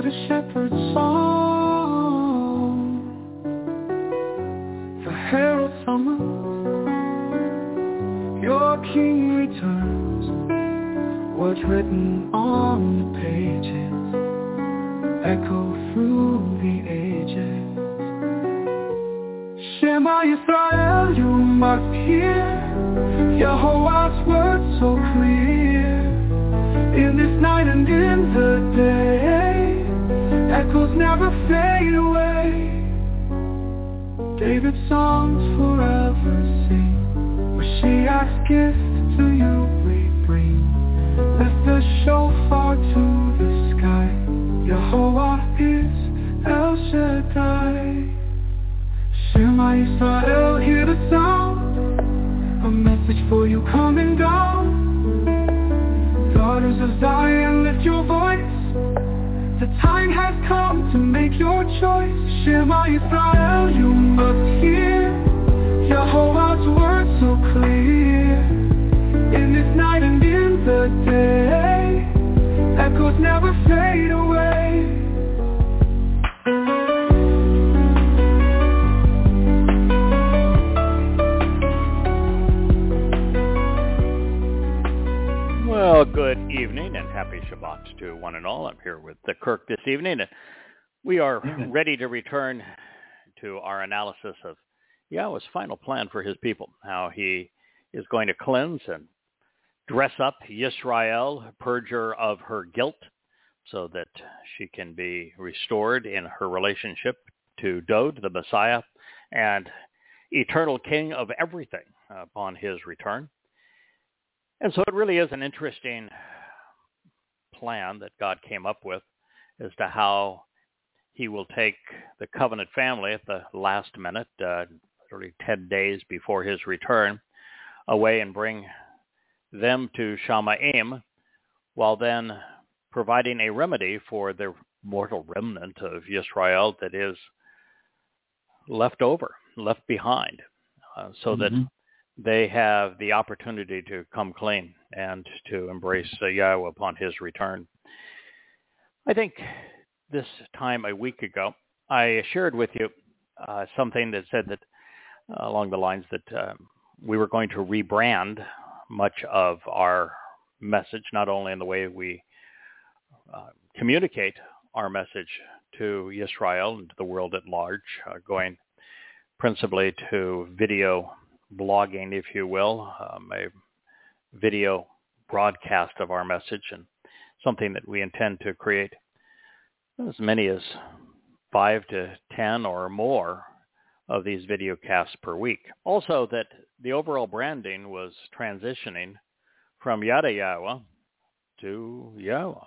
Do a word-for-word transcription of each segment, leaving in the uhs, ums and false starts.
the shepherd's song, the herald summons, your king returns. What's written on the pages echo through the ages. Shema Yisrael, you must hear Yehovah's words so clear. In this night and in the day, echoes never fade away. David's songs forever sing. Mashiach's gift to you we bring. Lift the shofar to the sky. Yehovah is El Shaddai. Shema Yisrael, hear the sound, a message for you coming down. Daughters of Zion, lift your voice. The time has come to make your choice. Shema Yisrael, you must hear Yehovah's word so clear. In this night and in the day, echoes never fade away. Well, good evening and happy Shabbat to one and all. I'm here with the Kirk this evening, and we are ready to return to our analysis of Yahweh's final plan for his people, how he is going to cleanse and dress up Yisrael, purge her of her guilt, so that she can be restored in her relationship to Dod, the Messiah, and eternal King of everything upon his return. And so it really is an interesting plan that God came up with as to how he will take the covenant family at the last minute, uh, literally ten days before his return, away and bring them to Shamayim, while then providing a remedy for the mortal remnant of Yisrael that is left over, left behind, uh, so mm-hmm. that they have the opportunity to come clean and to embrace uh, Yahweh upon his return. I think this time a week ago, I shared with you uh, something that said that uh, along the lines that uh, we were going to rebrand much of our message, not only in the way we uh, communicate our message to Yisrael and to the world at large, uh, going principally to video blogging, if you will, um, a video broadcast of our message, and something that we intend to create as many as five to ten or more of these video casts per week. Also, that the overall branding was transitioning from Yada Yahweh to Yahweh,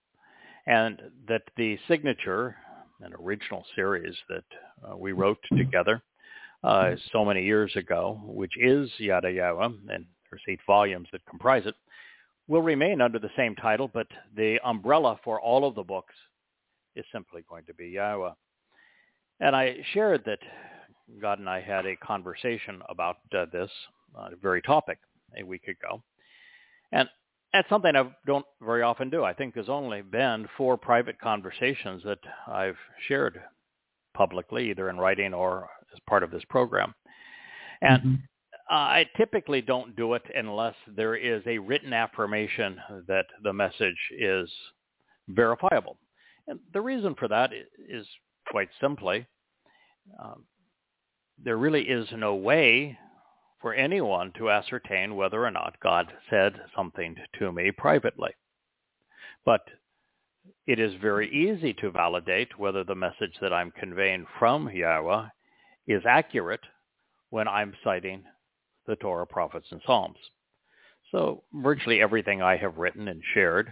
and that the signature, an original series that uh, we wrote together Uh, so many years ago, which is Yada Yahweh, and there's eight volumes that comprise it, will remain under the same title, but the umbrella for all of the books is simply going to be Yahweh. And I shared that God and I had a conversation about uh, this uh, very topic a week ago. And that's something I don't very often do. I think there's only been four private conversations that I've shared publicly, either in writing or as part of this program. And mm-hmm. uh, I typically don't do it unless there is a written affirmation that the message is verifiable. And the reason for that is quite simply, um, there really is no way for anyone to ascertain whether or not God said something to me privately. But it is very easy to validate whether the message that I'm conveying from Yahweh is accurate when I'm citing the Torah, prophets, and Psalms. So virtually everything I have written and shared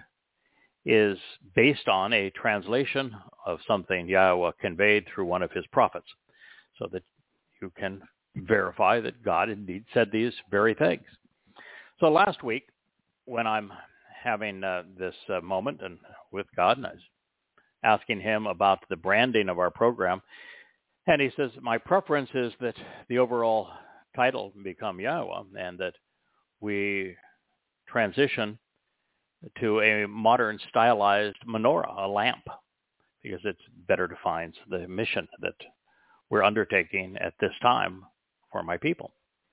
is based on a translation of something Yahweh conveyed through one of his prophets, so that you can verify that God indeed said these very things. So last week, when I'm having uh, this uh, moment and with God, and I was asking him about the branding of our program, and he says, my preference is that the overall title become Yahweh, and that we transition to a modern stylized menorah, a lamp, because it better defines the mission that we're undertaking at this time for my people.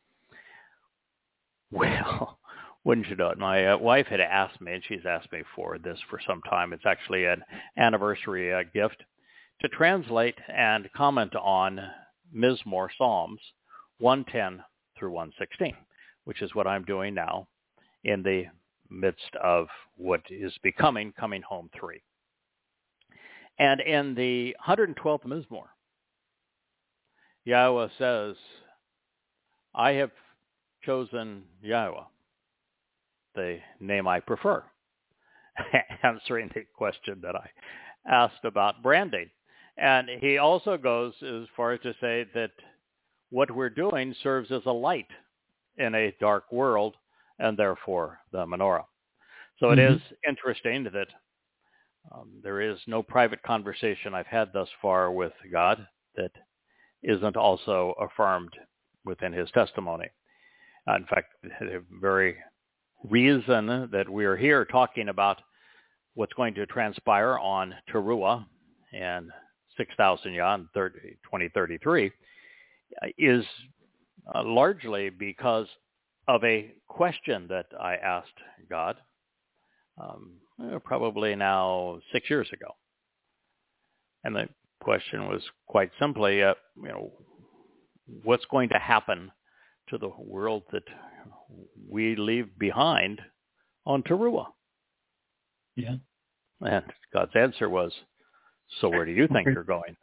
Well, wouldn't you know it? My uh, wife had asked me, and she's asked me for this for some time. It's actually an anniversary uh, gift to translate and comment on Mizmor Psalms one ten through one sixteen, which is what I'm doing now in the midst of what is becoming Coming Home three. And in the one hundred twelfth Mizmor, Yahweh says, I have chosen Yahweh, the name I prefer, answering the question that I asked about branding. And he also goes as far as to say that what we're doing serves as a light in a dark world, and therefore the menorah. So mm-hmm. It is interesting that um, there is no private conversation I've had thus far with God that isn't also affirmed within his testimony. Uh, in fact, the very reason that we are here talking about what's going to transpire on Teruah and six thousand Yah in twenty thirty-three is uh, largely because of a question that I asked God um, probably now six years ago. And the question was quite simply, uh, you know, what's going to happen to the world that we leave behind on Teruah? Yeah. And God's answer was, so where do you think you're going?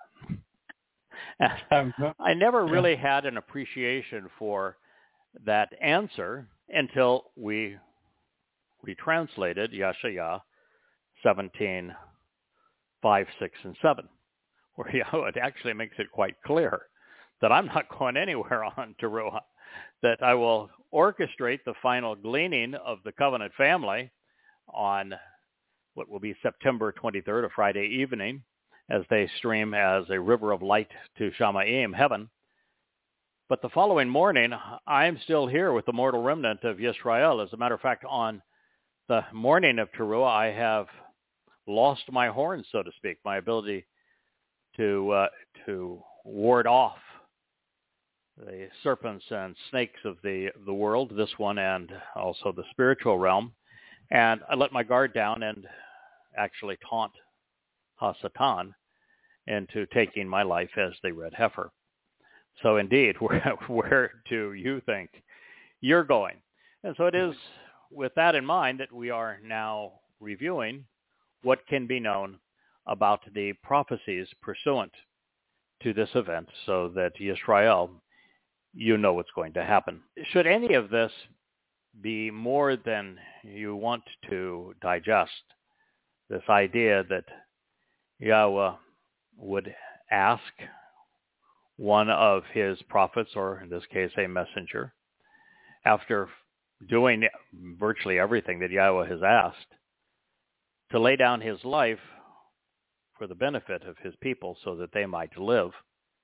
I never really had an appreciation for that answer until we retranslated Yeshaya seventeen, five, six, and seven, where Yahweh it actually makes it quite clear that I'm not going anywhere on Teruah, that I will orchestrate the final gleaning of the covenant family on what will be September twenty-third, a Friday evening, as they stream as a river of light to Shamayim, heaven. But the following morning, I'm still here with the mortal remnant of Yisrael. As a matter of fact, on the morning of Teruah, I have lost my horn, so to speak, my ability to uh, to ward off the serpents and snakes of the the world, this one and also the spiritual realm. And I let my guard down and actually taunt Hasatan into taking my life as the red heifer. So indeed, where, where do you think you're going? And so it is with that in mind that we are now reviewing what can be known about the prophecies pursuant to this event, so that Yisrael, you know what's going to happen. Should any of this be more than you want to digest, this idea that Yahweh would ask one of his prophets, or in this case a messenger, after doing virtually everything that Yahweh has asked, to lay down his life for the benefit of his people so that they might live.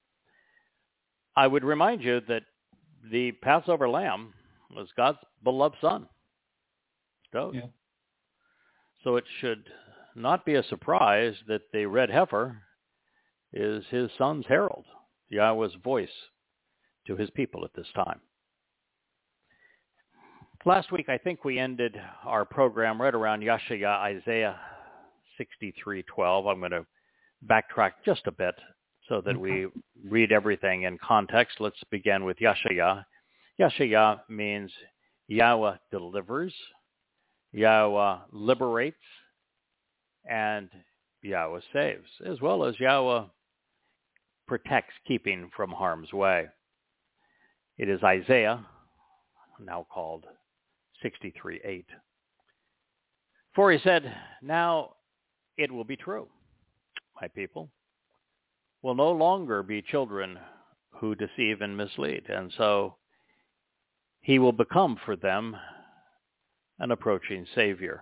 I would remind you that the Passover lamb was God's beloved son. So, yeah. so it should not be a surprise that the red heifer is his son's herald, Yahweh's voice to his people at this time. Last week, I think we ended our program right around Yeshaya, Isaiah sixty-three twelve. I'm going to backtrack just a bit so that we read everything in context. Let's begin with Yeshaya. Yeshaya means Yahweh delivers, Yahweh liberates, and Yahweh saves, as well as Yahweh protects, keeping from harm's way. It is Isaiah, now called sixty-three eight. For he said, now it will be true. My people will no longer be children who deceive and mislead. And so he will become for them an approaching Savior.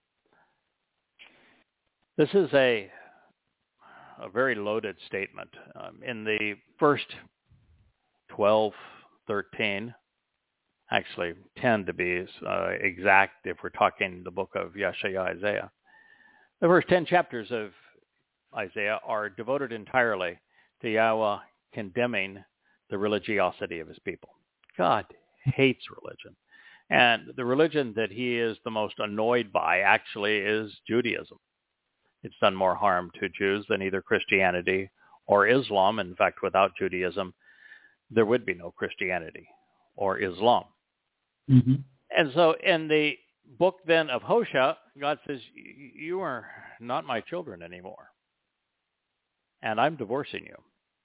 This is a, a very loaded statement. Um, in the first twelve, thirteen, actually ten to be uh, exact if we're talking the book of Yeshaya, Isaiah, the first ten chapters of Isaiah, are devoted entirely to Yahweh condemning the religiosity of his people. God hates religion. And the religion that he is the most annoyed by actually is Judaism. It's done more harm to Jews than either Christianity or Islam. In fact, without Judaism, there would be no Christianity or Islam. Mm-hmm. And so in the book then of Hosea, God says, you are not my children anymore, and I'm divorcing you.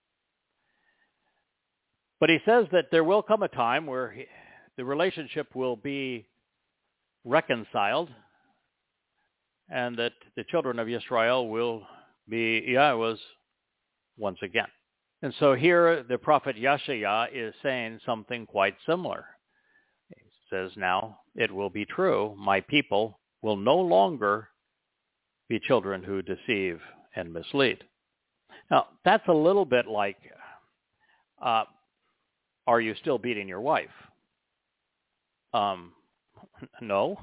But he says that there will come a time where he, the relationship will be reconciled, and that the children of Israel will be Yahweh's once again. And so here the prophet Yeshaya is saying something quite similar. He says, now it will be true, my people will no longer be children who deceive and mislead. Now, that's a little bit like, uh, are you still beating your wife? Um, no.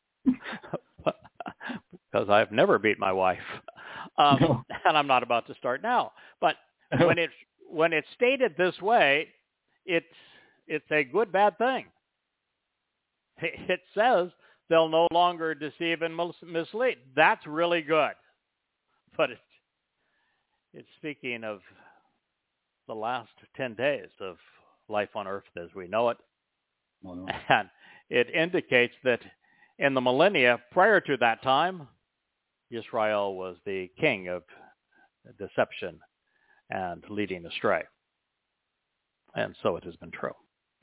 Because I've never beat my wife, um, no. and I'm not about to start now. But when it's when it's stated this way, it's it's a good bad thing. It says they'll no longer deceive and mislead. That's really good, but it's it's speaking of the last ten days of life on earth as we know it, oh, no. and it indicates that in the millennia prior to that time, Israel was the king of deception and leading astray. And so it has been true.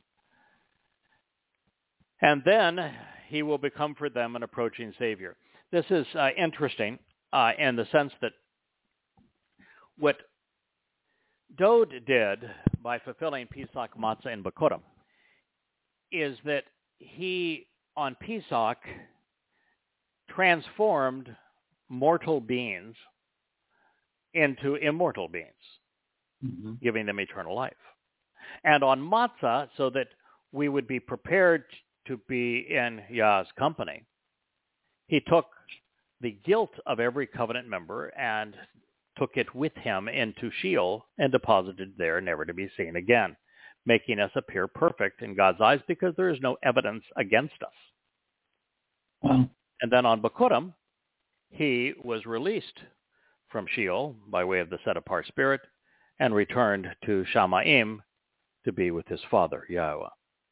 And then he will become for them an approaching Savior. This is uh, interesting uh, in the sense that what Dode did by fulfilling Pesach, Matzah, and Bikurim is that he, on Pesach, transformed mortal beings into immortal beings, mm-hmm. giving them eternal life. And on Matzah, so that we would be prepared to be in Yah's company, he took the guilt of every covenant member and took it with him into Sheol and deposited there, never to be seen again, making us appear perfect in God's eyes because there is no evidence against us. Wow. And then on Bikurim, he was released from Sheol by way of the set-apart spirit and returned to Shamaim to be with his father, Yahweh.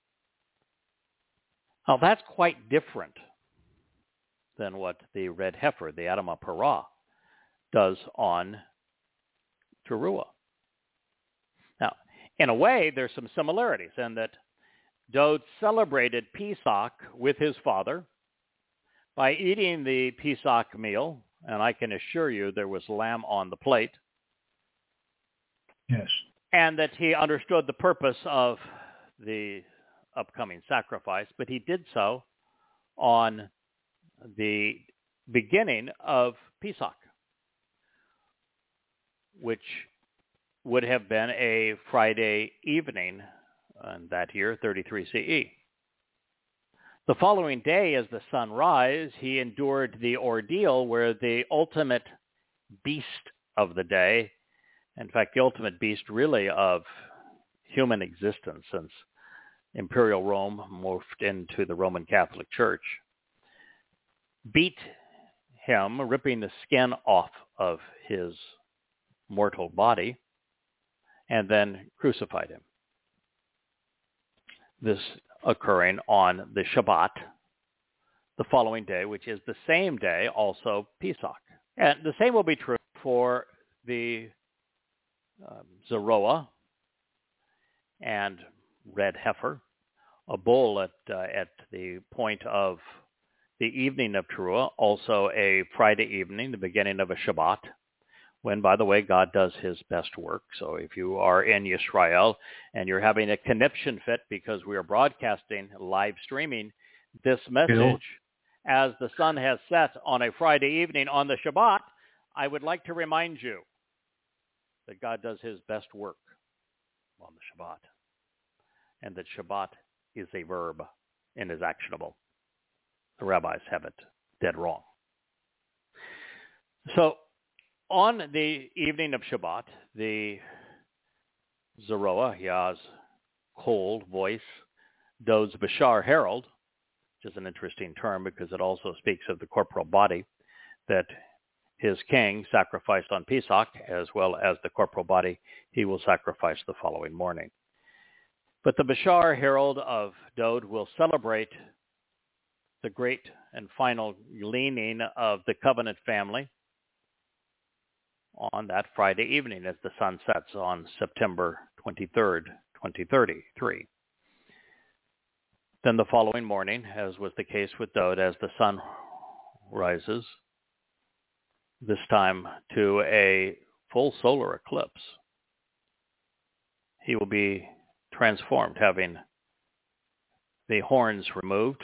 Now that's quite different than what the red heifer, the Adamah Parah, does on Teruah. Now, in a way, there's some similarities in that Dode celebrated Pesach with his father by eating the Pesach meal, and I can assure you there was lamb on the plate. Yes. And that he understood the purpose of the upcoming sacrifice, but he did so on the beginning of Pesach, which would have been a Friday evening in that year, thirty-three C E. The following day, as the sun rose, he endured the ordeal where the ultimate beast of the day, in fact, the ultimate beast really of human existence since Imperial Rome morphed into the Roman Catholic Church, beat him, ripping the skin off of his mortal body, and then crucified him. This occurring on the Shabbat, the following day, which is the same day, also Pesach. And the same will be true for the um, Zeroah and red heifer, a bull at uh, at the point of the evening of Teruah, also a Friday evening, the beginning of a Shabbat, when, by the way, God does his best work. So if you are in Yisrael and you're having a conniption fit because we are broadcasting, live streaming this message Bill. As the sun has set on a Friday evening on the Shabbat, I would like to remind you that God does his best work on the Shabbat, and that Shabbat is a verb and is actionable. The rabbis have it dead wrong. So on the evening of Shabbat, the Zeroah, Yah's cold voice, Dod's Bashar herald, which is an interesting term because it also speaks of the corporal body that his king sacrificed on Pesach, as well as the corporal body he will sacrifice the following morning. But the Bashar herald of Dod will celebrate the great and final gleaning of the covenant family on that Friday evening as the sun sets on September twenty-third, twenty thirty-three. Then the following morning, as was the case with Dod, as the sun rises, this time to a full solar eclipse, he will be transformed, having the horns removed,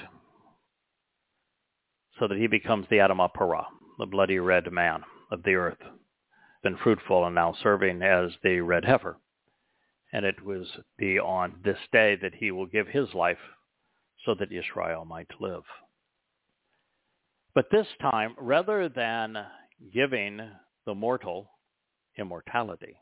so that he becomes the Adam Parah, the bloody red man of the earth, been fruitful and now serving as the red heifer. And it was be on this day that he will give his life so that Israel might live. But this time, rather than giving the mortal immortality,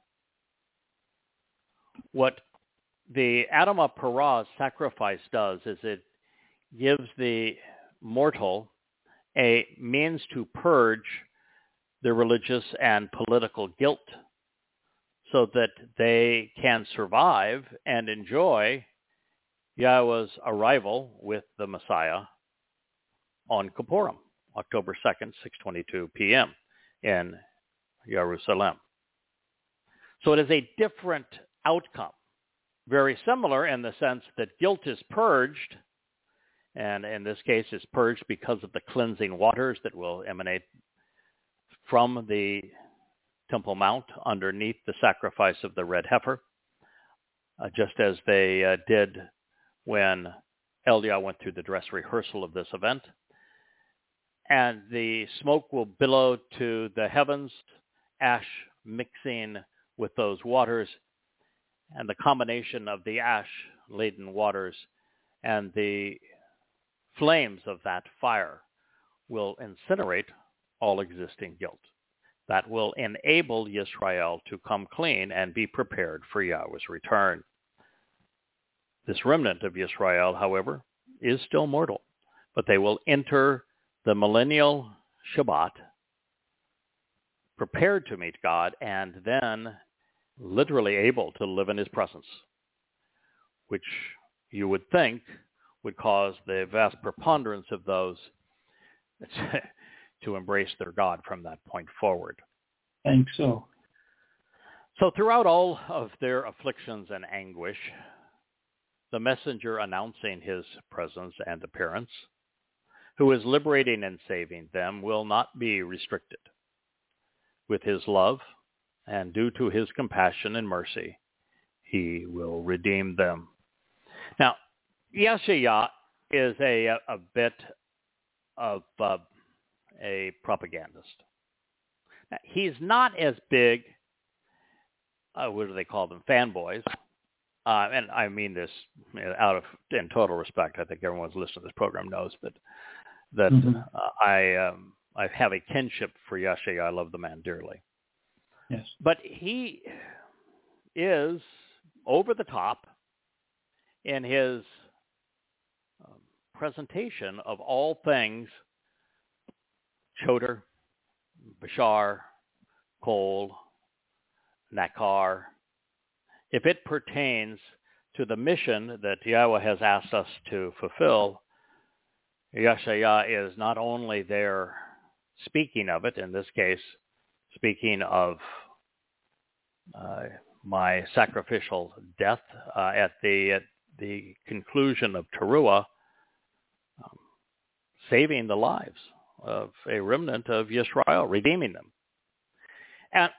what the Adam Parah sacrifice does is it gives the mortal a means to purge the religious and political guilt so that they can survive and enjoy Yahweh's arrival with the Messiah on Kippurim, October second, six twenty-two p.m. in Jerusalem. So it is a different outcome, very similar in the sense that guilt is purged, and in this case is purged because of the cleansing waters that will emanate from the Temple Mount underneath the sacrifice of the red heifer, uh, just as they uh, did when Eliah went through the dress rehearsal of this event. And the smoke will billow to the heavens, ash mixing with those waters, and the combination of the ash-laden waters and the flames of that fire will incinerate all existing guilt. That will enable Yisrael to come clean and be prepared for Yahweh's return. This remnant of Yisrael, however, is still mortal, but they will enter the millennial Shabbat prepared to meet God and then literally able to live in his presence, which you would think would cause the vast preponderance of those to embrace their God from that point forward. I think so. So throughout all of their afflictions and anguish, the messenger announcing his presence and appearance, who is liberating and saving them, will not be restricted. With his love and due to his compassion and mercy, he will redeem them. Now, Yeshua is a, a bit of uh, a propagandist. Now, he's not as big, uh, what do they call them, fanboys. Uh, and I mean this out of, in total respect. I think everyone who's listening to this program knows that that mm-hmm. uh, I um, I have a kinship for Yeshua. I love the man dearly. Yes. But he is over the top in his um, presentation of all things Choder, Bashar, Kol, Nakar, if it pertains to the mission that Yahweh has asked us to fulfill, Yeshua is not only there speaking of it, in this case, speaking of uh, my sacrificial death uh, at the at the conclusion of Teruah, um, saving the lives of a remnant of Yisrael, redeeming them. And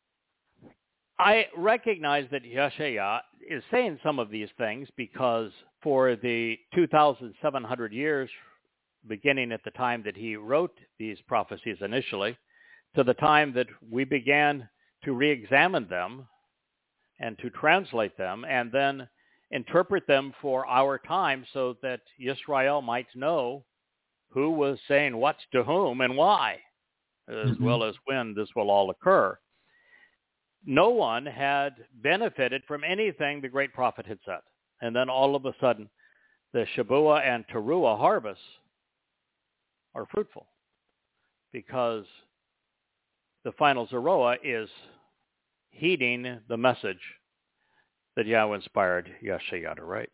I recognize that Yeshua is saying some of these things because for the two thousand seven hundred years, beginning at the time that he wrote these prophecies initially, to the time that we began to re-examine them and to translate them and then interpret them for our time so that Yisrael might know who was saying what to whom and why. as Mm-hmm. well as when this will all occur. No one had benefited from anything the great prophet had said. And then all of a sudden, the Shavua and Teruah harvests are fruitful because the final Zeroah is heeding the message that Yahweh inspired Yeshaya to write.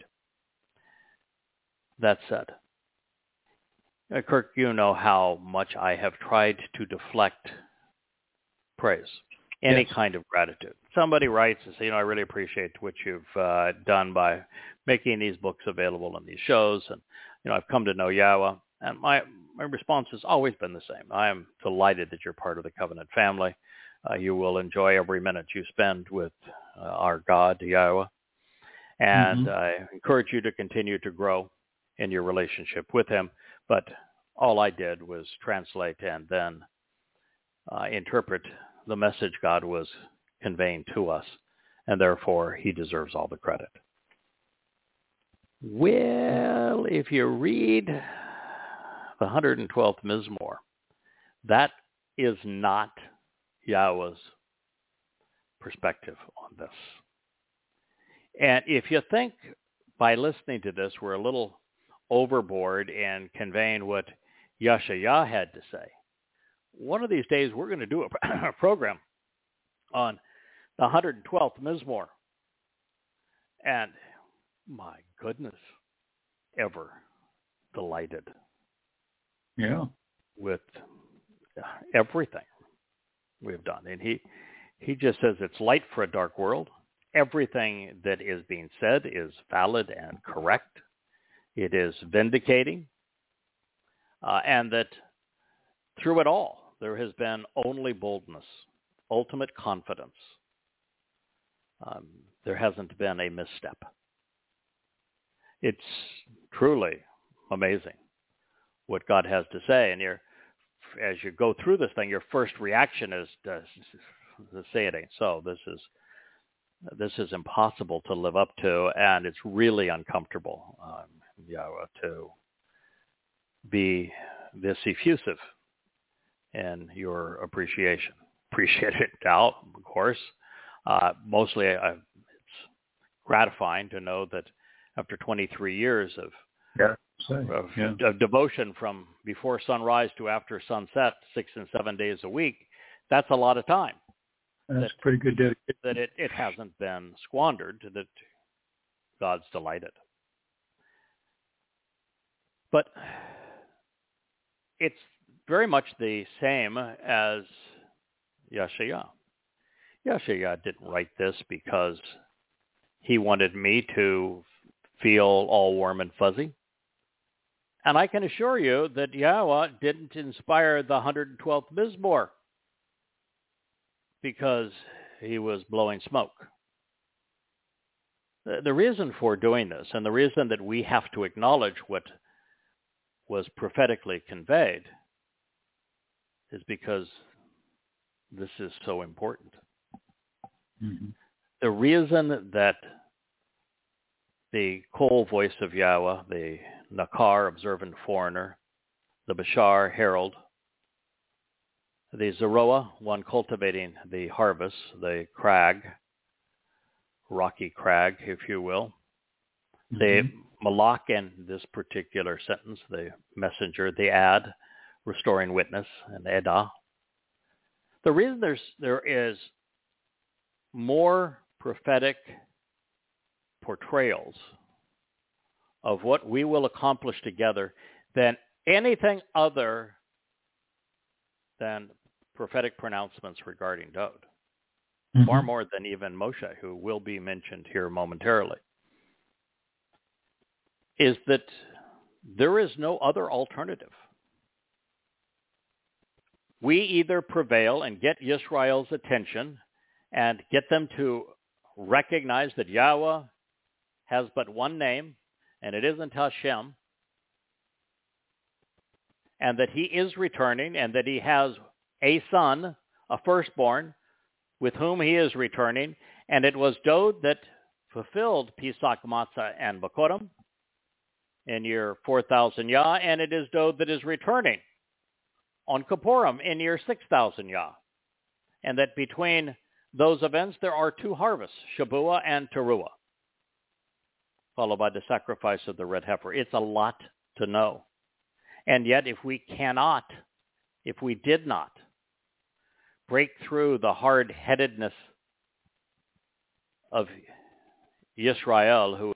That said, uh, Kirk, you know how much I have tried to deflect praise, any Yes. kind of gratitude. Somebody writes and says, you know, I really appreciate what you've uh, done by making these books available and these shows. And, you know, I've come to know Yahweh. And my, my response has always been the same. I am delighted that you're part of the Covenant family. Uh, you will enjoy every minute you spend with uh, our God, Yahweh. And Mm-hmm. I encourage you to continue to grow in your relationship with him. But all I did was translate and then uh, interpret the message God was conveying to us, and therefore he deserves all the credit. Well, if you read the one hundred twelfth Mizmor, that is not Yahweh's perspective on this. And if you think by listening to this we're a little overboard in conveying what Yeshaya had to say, one of these days we're going to do a, a program on the one hundred twelfth Mizmor. And my goodness, ever delighted Yeah. with everything we've done. And he, he just says it's light for a dark world. Everything that is being said is valid and correct. It is vindicating. Uh, and that through it all, there has been only boldness, ultimate confidence. Um, there hasn't been a misstep. It's truly amazing what God has to say. And you're, as you go through this thing, your first reaction is to, to say it ain't so. This is this is impossible to live up to, and it's really uncomfortable, um, Yahweh, to be this effusive in your appreciation. Appreciate it now, of course. Uh, mostly I, it's gratifying to know that after twenty-three years of, Yeah. So, of, yeah. of devotion from before sunrise to after sunset, six and seven days a week, that's a lot of time. That's that, pretty good dedication. That it, it hasn't been squandered, that God's delighted. But it's very much the same as Yeshaya. Yeshaya didn't write this because he wanted me to feel all warm and fuzzy. And I can assure you that Yahweh didn't inspire the one hundred twelfth Mizmor because he was blowing smoke. The, the reason for doing this, and the reason that we have to acknowledge what was prophetically conveyed, is because this is so important. Mm-hmm. The reason that the Kol voice of Yahweh, the Nakar, observant foreigner, the Bashar, herald, the Zeroah, one cultivating the harvest, the crag, rocky crag, if you will, mm-hmm. the Malak in this particular sentence, the messenger, the Ad, restoring witness, and Edah. The reason there's there is more prophetic portrayals of what we will accomplish together than anything other than prophetic pronouncements regarding Dowd. Mm-hmm. Far more than even Moshe, who will be mentioned here momentarily, is that there is no other alternative. We either prevail and get Yisrael's attention and get them to recognize that Yahweh has but one name, and it isn't Hashem, and that he is returning, and that he has a son, a firstborn, with whom he is returning, and it was Dowd that fulfilled Pesach, Matzah, and Bakorim in year four thousand Yah, and it is Dowd that is returning on Kippurim in year six thousand Yah. And that between those events there are two harvests, Shavua and Teruah, followed by the sacrifice of the red heifer. It's a lot to know. And yet if we cannot, if we did not break through the hard-headedness of Yisrael, who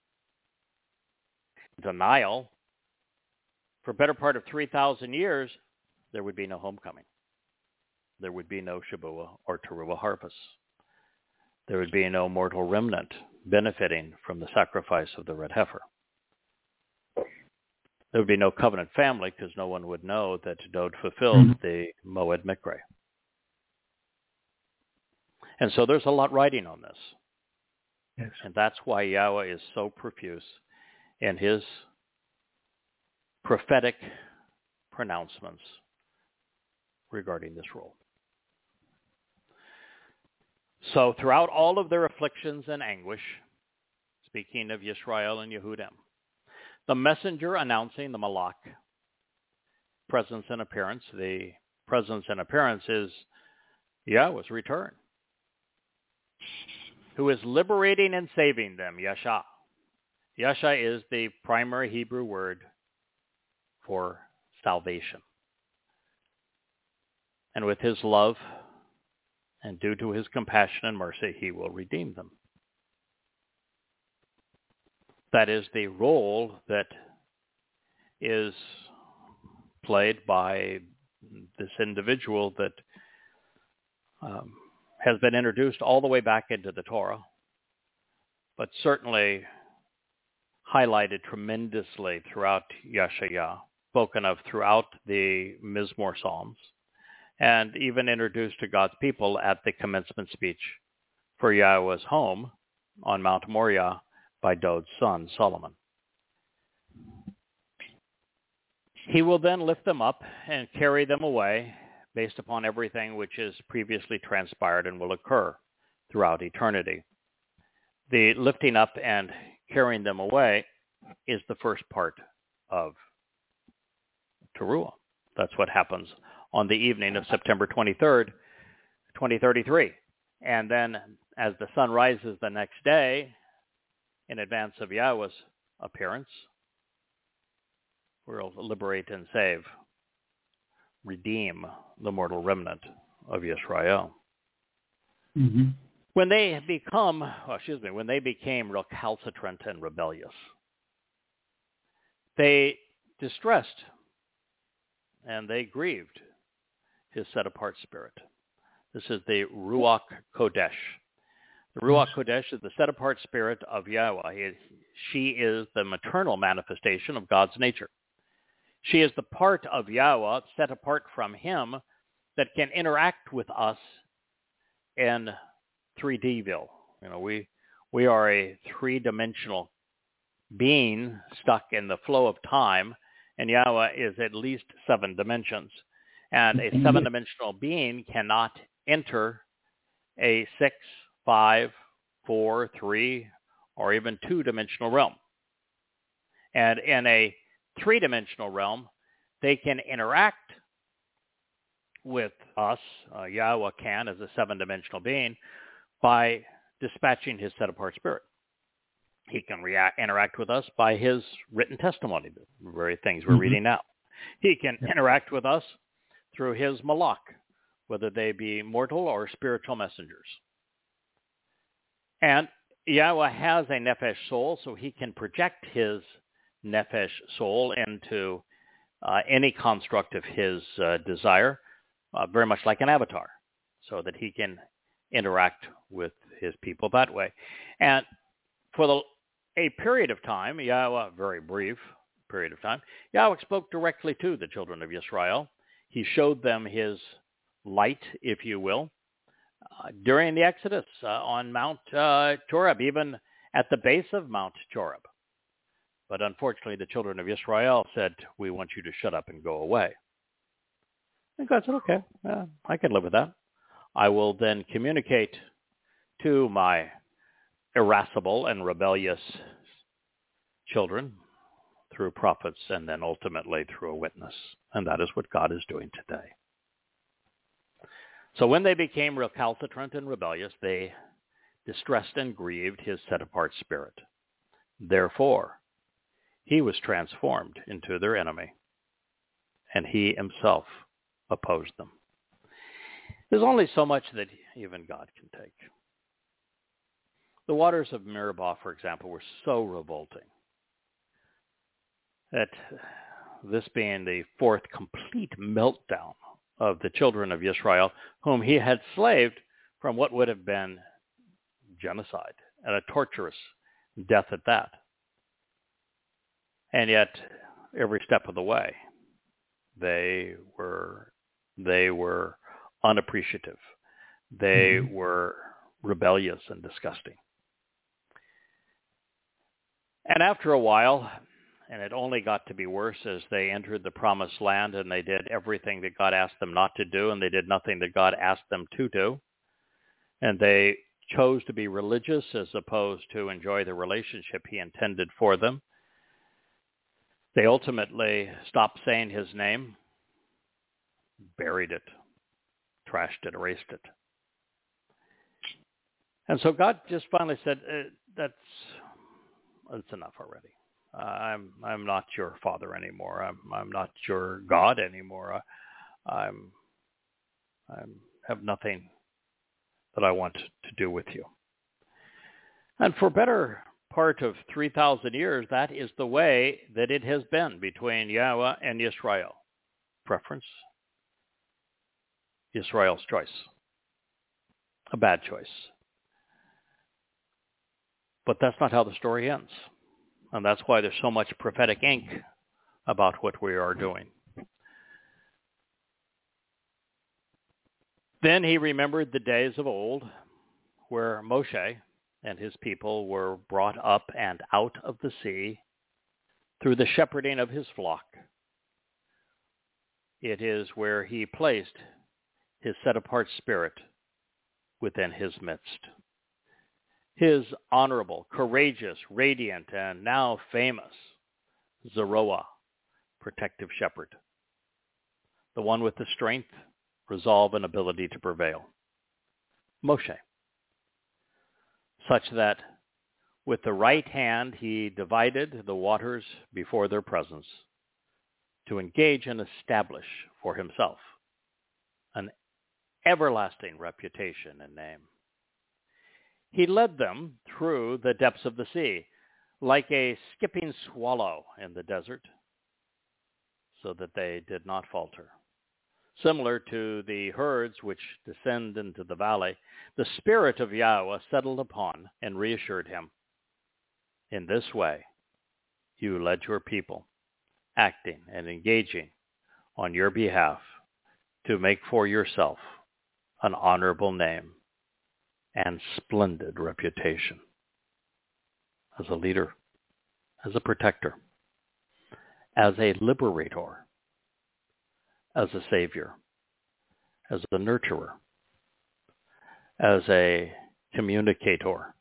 is in denial for a better part of three thousand years, there would be no homecoming. There would be no Shavua or Teruah harvest. There would be no mortal remnant benefiting from the sacrifice of the red heifer. There would be no covenant family because no one would know that Dod fulfilled mm-hmm. the Moed Mikre. And so there's a lot writing on this. Yes. And that's why Yahweh is so profuse in his prophetic pronouncements regarding this role. So throughout all of their afflictions and anguish, speaking of Yisrael and Yehudim, the messenger announcing the Malach presence and appearance, the presence and appearance is Yahweh's return, who is liberating and saving them, Yasha. Yasha is the primary Hebrew word for salvation. And with his love and due to his compassion and mercy, he will redeem them. That is the role that is played by this individual that um, has been introduced all the way back into the Torah, but certainly highlighted tremendously throughout Yeshayah, spoken of throughout the Mizmor Psalms, and even introduced to God's people at the commencement speech for Yahweh's home on Mount Moriah by Dod's son, Solomon. He will then lift them up and carry them away based upon everything which is previously transpired and will occur throughout eternity. The lifting up and carrying them away is the first part of Teruah. That's what happens on the evening of September twenty-third, twenty thirty-three. And then as the sun rises the next day, in advance of Yahweh's appearance, we'll liberate and save, redeem the mortal remnant of Yisrael. Mm-hmm. When they become, well, excuse me, when they became recalcitrant and rebellious, they distressed and they grieved his set-apart spirit. This is the Ruach Kodesh. The Ruach Kodesh is the set-apart spirit of Yahweh. He, she is the maternal manifestation of God's nature. She is the part of Yahweh set apart from him that can interact with us in three D-ville. You know, we we are a three-dimensional being stuck in the flow of time, and Yahweh is at least seven dimensions. And a seven-dimensional being cannot enter a six, five, four, three, or even two-dimensional realm. And in a three-dimensional realm, they can interact with us, uh, Yahweh can, as a seven-dimensional being, by dispatching his set-apart spirit. He can react, interact with us by his written testimony, the very things we're mm-hmm. reading now. He can yeah. interact with us through his malach, whether they be mortal or spiritual messengers. And Yahweh has a nephesh soul, so he can project his nephesh soul into uh, any construct of his uh, desire, uh, very much like an avatar, so that he can interact with his people that way. And for the, a period of time, Yahweh, very brief period of time, Yahweh spoke directly to the children of Yisrael. He showed them his light, if you will, uh, during the Exodus uh, on Mount uh, Choreb, even at the base of Mount Choreb. But unfortunately, the children of Israel said, we want you to shut up and go away. And God said, okay, uh, I can live with that. I will then communicate to my irascible and rebellious children through prophets, and then ultimately through a witness. And that is what God is doing today. So when they became recalcitrant and rebellious, they distressed and grieved his set-apart spirit. Therefore, he was transformed into their enemy, and he himself opposed them. There's only so much that even God can take. The waters of Meribah, for example, were so revolting that this being the fourth complete meltdown of the children of Israel, whom he had slaved from what would have been genocide and a torturous death at that. And yet, every step of the way, they were they were unappreciative. They mm-hmm. were rebellious and disgusting. And after a while, and it only got to be worse as they entered the promised land and they did everything that God asked them not to do, and they did nothing that God asked them to do. And they chose to be religious as opposed to enjoy the relationship he intended for them. They ultimately stopped saying his name, buried it, trashed it, erased it. And so God just finally said, uh, that's, that's enough already. Uh, I'm I'm not your father anymore. I'm I'm not your God anymore. I, I'm I'm have nothing that I want to do with you. And for better part of three thousand years, that is the way that it has been between Yahweh and Israel. Preference, Israel's choice. A bad choice. But that's not how the story ends. And that's why there's so much prophetic ink about what we are doing. Then he remembered the days of old where Moshe and his people were brought up and out of the sea through the shepherding of his flock. It is where he placed his set-apart spirit within his midst. His honorable, courageous, radiant, and now famous Zeroah, protective shepherd, the one with the strength, resolve, and ability to prevail. Moshe, such that with the right hand he divided the waters before their presence to engage and establish for himself an everlasting reputation and name. He led them through the depths of the sea, like a skipping swallow in the desert, so that they did not falter. Similar to the herds which descend into the valley, the Spirit of Yahweh settled upon and reassured him. In this way, you led your people, acting and engaging on your behalf to make for yourself an honorable name and splendid reputation as a leader, as a protector, as a liberator, as a savior, as a nurturer, as a communicator,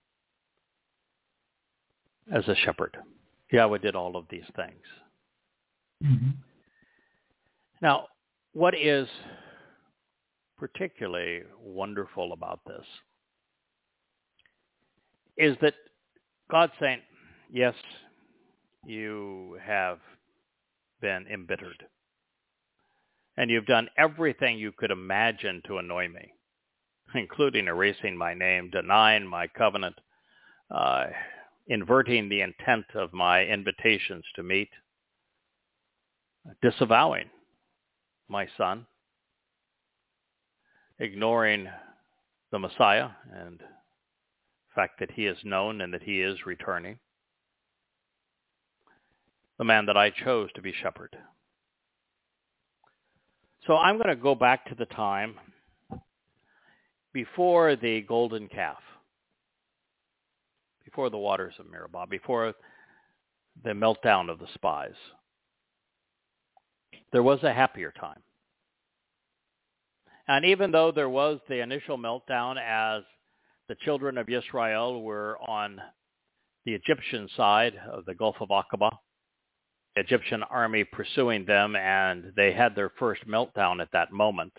as a shepherd. Yahweh did all of these things. Mm-hmm. Now, what is particularly wonderful about this is that God's saying, yes, you have been embittered. And you've done everything you could imagine to annoy me, including erasing my name, denying my covenant, uh, inverting the intent of my invitations to meet, disavowing my son, ignoring the Messiah and the fact that he is known and that he is returning, the man that I chose to be shepherd. So I'm going to go back to the time before the golden calf, before the waters of Meribah, before the meltdown of the spies. There was a happier time. And even though there was the initial meltdown as the children of Israel were on the Egyptian side of the Gulf of Aqaba, Egyptian army pursuing them, and they had their first meltdown at that moment.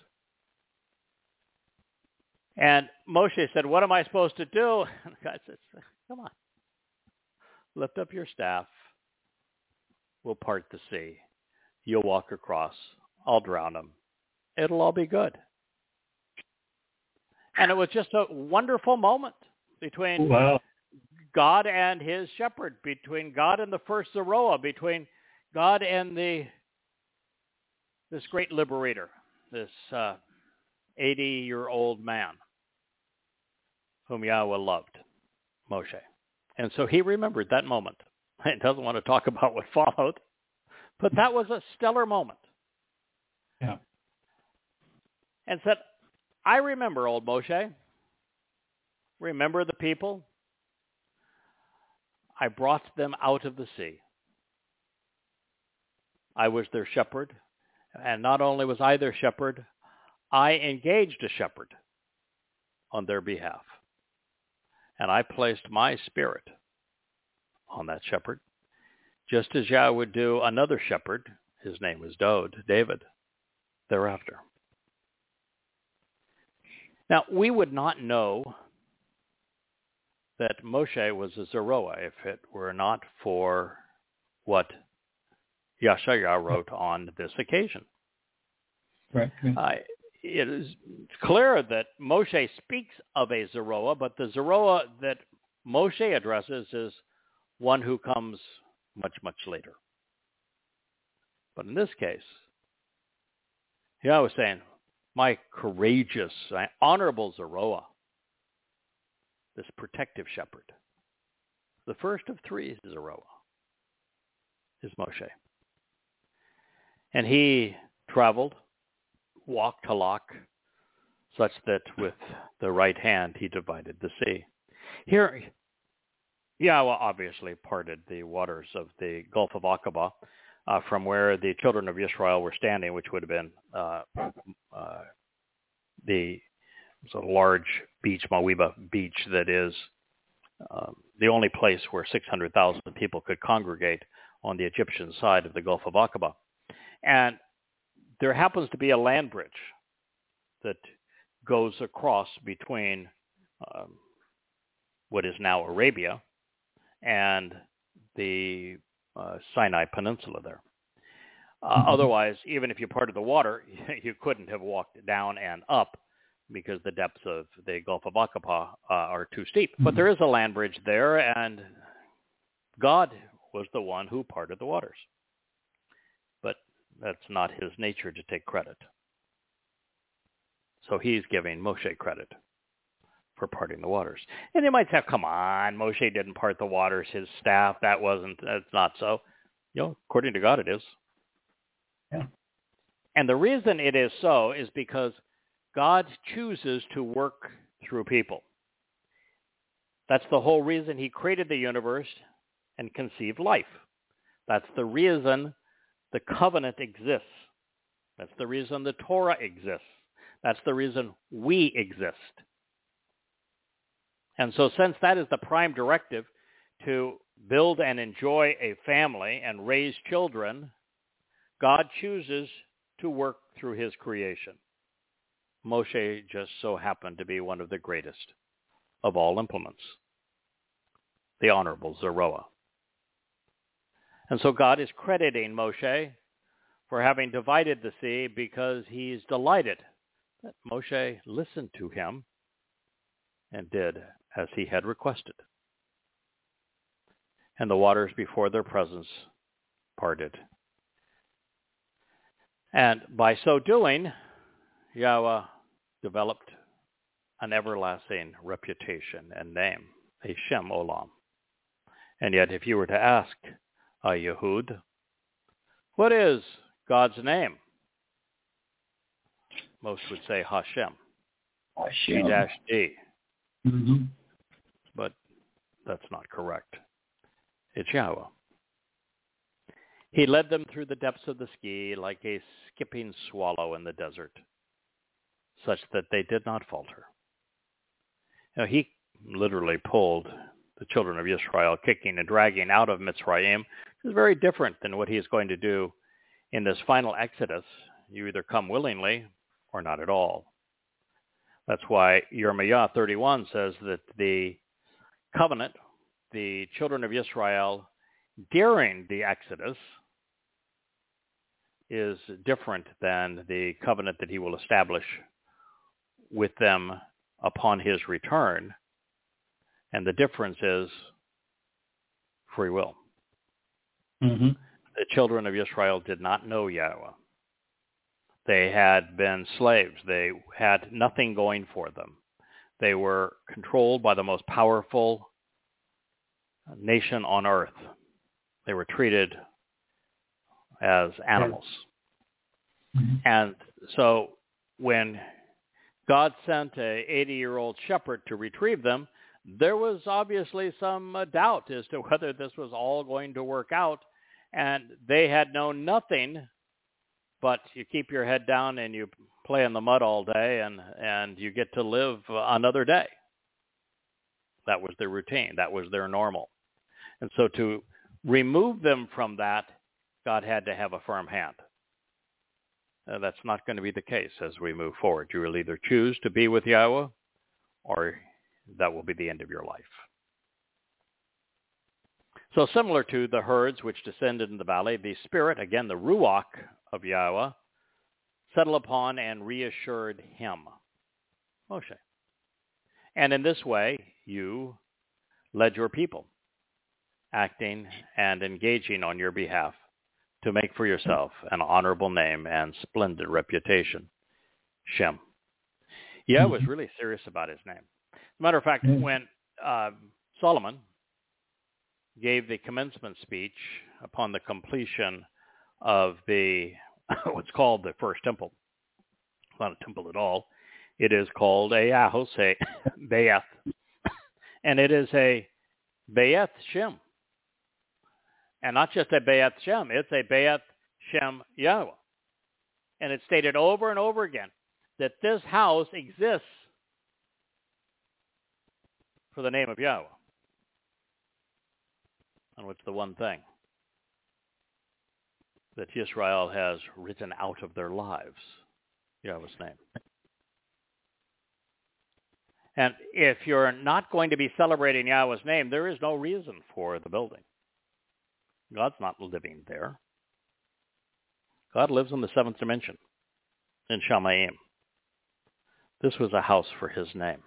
And Moshe said, what am I supposed to do? And God says, come on, lift up your staff. We'll part the sea. You'll walk across. I'll drown them. It'll all be good. And it was just a wonderful moment between Wow. God and his shepherd, between God and the first Zoroah, between God and the this great liberator, this uh, eighty-year-old man whom Yahweh loved, Moshe. And so he remembered that moment. He doesn't want to talk about what followed, but that was a stellar moment. Yeah. And said, I remember, old Moshe. Remember the people? I brought them out of the sea. I was their shepherd. And not only was I their shepherd, I engaged a shepherd on their behalf. And I placed my spirit on that shepherd, just as Yahweh would do another shepherd. His name was Dod, David, thereafter. Now, we would not know that Moshe was a Zoroah if it were not for what Yeshayahu wrote on this occasion. Right. Uh, it is clear that Moshe speaks of a Zoroah, but the Zoroah that Moshe addresses is one who comes much, much later. But in this case, Yahweh was saying, my courageous, my honorable Zoroah, this protective shepherd, the first of three Zoroah, is Moshe. And he traveled, walked Halak, such that with the right hand he divided the sea. Here, Yahweh obviously parted the waters of the Gulf of Aqaba uh, from where the children of Israel were standing, which would have been uh, uh, the sort of large beach, Mawiba beach, that is uh, the only place where six hundred thousand people could congregate on the Egyptian side of the Gulf of Aqaba. And there happens to be a land bridge that goes across between um, what is now Arabia and the uh, Sinai Peninsula there. Uh, mm-hmm. Otherwise, even if you parted the water, you couldn't have walked down and up because the depths of the Gulf of Aqaba uh, are too steep. Mm-hmm. But there is a land bridge there, and God was the one who parted the waters. But that's not his nature to take credit. So he's giving Moshe credit for parting the waters. And you might say, come on, Moshe didn't part the waters, his staff, that wasn't, that's not so. You know, according to God it is. Yeah. And the reason it is so is because God chooses to work through people. That's the whole reason he created the universe and conceived life. That's the reason the covenant exists. That's the reason the Torah exists. That's the reason we exist. And so since that is the prime directive to build and enjoy a family and raise children, God chooses to work through his creation. Moshe just so happened to be one of the greatest of all implements, the honorable Zoroah. And so God is crediting Moshe for having divided the sea because he's delighted that Moshe listened to him and did as he had requested. And the waters before their presence parted. And by so doing, Yahweh developed an everlasting reputation and name, a Shem Olam. And yet if you were to ask a Yehud, what is God's name? Most would say Hashem. Hashem. G-D. Mm-hmm. But that's not correct. It's Yahweh. He led them through the depths of the sea like a skipping swallow in the desert, such that they did not falter. Now, he literally pulled the children of Israel kicking and dragging out of Mitzrayim is very different than what he is going to do in this final Exodus. You either come willingly or not at all. That's why Jeremiah thirty-one says that the covenant, the children of Israel during the Exodus, is different than the covenant that he will establish with them upon his return. And the difference is free will. Mm-hmm. The children of Israel did not know Yahweh. They had been slaves. They had nothing going for them. They were controlled by the most powerful nation on earth. They were treated as animals. Mm-hmm. And so when God sent a eighty-year-old shepherd to retrieve them, there was obviously some uh, doubt as to whether this was all going to work out. And they had known nothing but you keep your head down and you play in the mud all day, and, and you get to live another day. That was their routine. That was their normal. And so to remove them from that, God had to have a firm hand. Uh, that's not going to be the case as we move forward. You will either choose to be with Yahweh, or that will be the end of your life. So similar to the herds which descended in the valley, the Spirit, again the Ruach of Yahweh, settled upon and reassured him, Moshe. And in this way, you led your people, acting and engaging on your behalf to make for yourself an honorable name and splendid reputation, Shem. Yahweh was really serious about his name. As a matter of fact, when uh, Solomon gave the commencement speech upon the completion of the what's called the first temple. It's not a temple at all. It is called a Ahos, a Be'eth. And it is a Be'eth Shem. And not just a Be'eth Shem, it's a Be'eth Shem Yahweh. And it's stated over and over again that this house exists for the name of Yahweh. And what's the one thing that Israel has written out of their lives? Yahweh's name. And if you're not going to be celebrating Yahweh's name, there is no reason for the building. God's not living there. God lives in the seventh dimension, in Shamayim. This was a house for his name.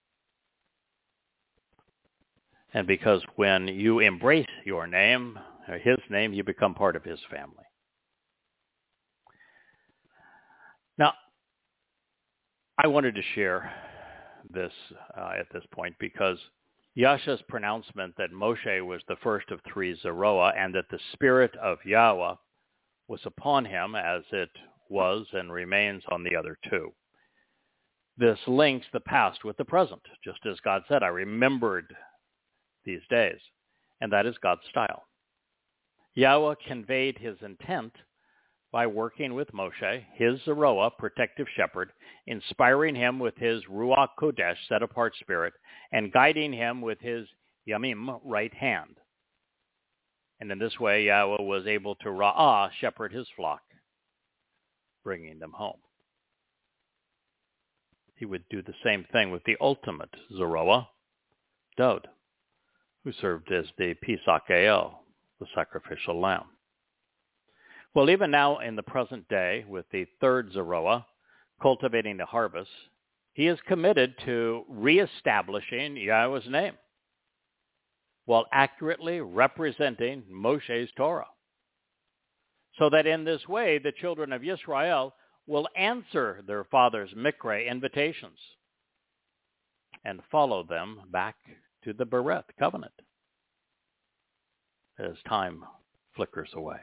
And because when you embrace your name, or his name, you become part of his family. Now, I wanted to share this uh, at this point because Yasha's pronouncement that Moshe was the first of three Zeroah and that the Spirit of Yahweh was upon him as it was and remains on the other two. This links the past with the present, just as God said, I remembered these days, and that is God's style. Yahweh conveyed his intent by working with Moshe, his Zeroah, protective shepherd, inspiring him with his Ruach Kodesh, set-apart spirit, and guiding him with his Yamim, right hand. And in this way, Yahweh was able to Ra'ah, shepherd his flock, bringing them home. He would do the same thing with the ultimate Zeroah, Dod, who served as the Pesach El, the sacrificial lamb. Well, even now in the present day, with the third Zeroah, cultivating the harvest, he is committed to reestablishing Yahweh's name while accurately representing Moshe's Torah, so that in this way the children of Israel will answer their father's Mikra invitations and follow them back to the Bereth covenant as time flickers away.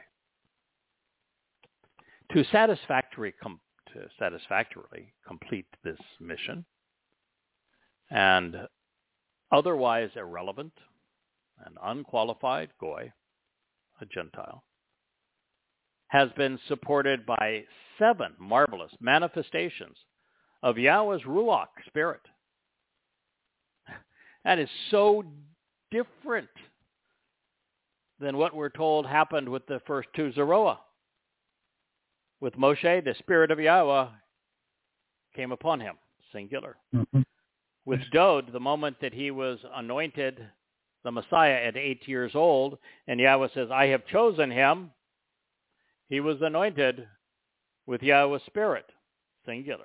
To satisfactorily, com- to satisfactorily complete this mission, and otherwise irrelevant and unqualified Goy, a Gentile, has been supported by seven marvelous manifestations of Yahweh's Ruach spirit. That is so different than what we're told happened with the first two Zeroah. With Moshe, the Spirit of Yahweh came upon him, singular. Mm-hmm. With Dod, the moment that he was anointed the Messiah at eight years old, and Yahweh says, I have chosen him, he was anointed with Yahweh's Spirit, singular.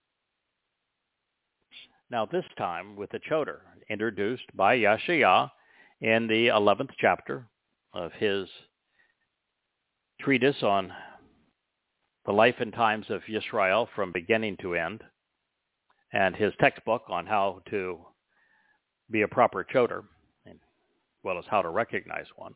Now this time with the Choder, introduced by Yasha'ah in the eleventh chapter of his treatise on the life and times of Yisrael from beginning to end, and his textbook on how to be a proper Choder, as well as how to recognize one.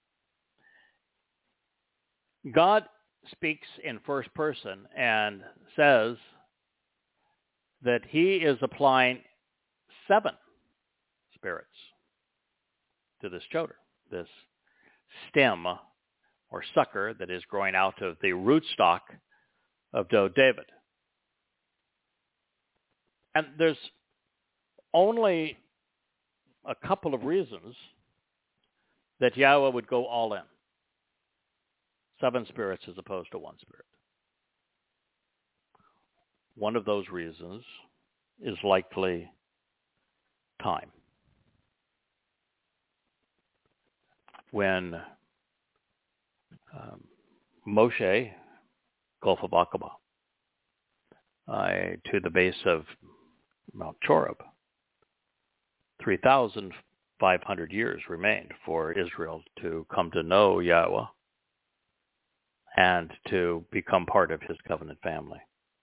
God speaks in first person and says that he is applying seven spirits to this Choder, this stem or sucker that is growing out of the rootstock of Dod David. And there's only a couple of reasons that Yahweh would go all in. Seven spirits as opposed to one spirit. One of those reasons is likely time. When um, Moshe, Gulf of Aqaba, uh, to the base of Mount Choreb, three thousand five hundred years remained for Israel to come to know Yahweh and to become part of his covenant family.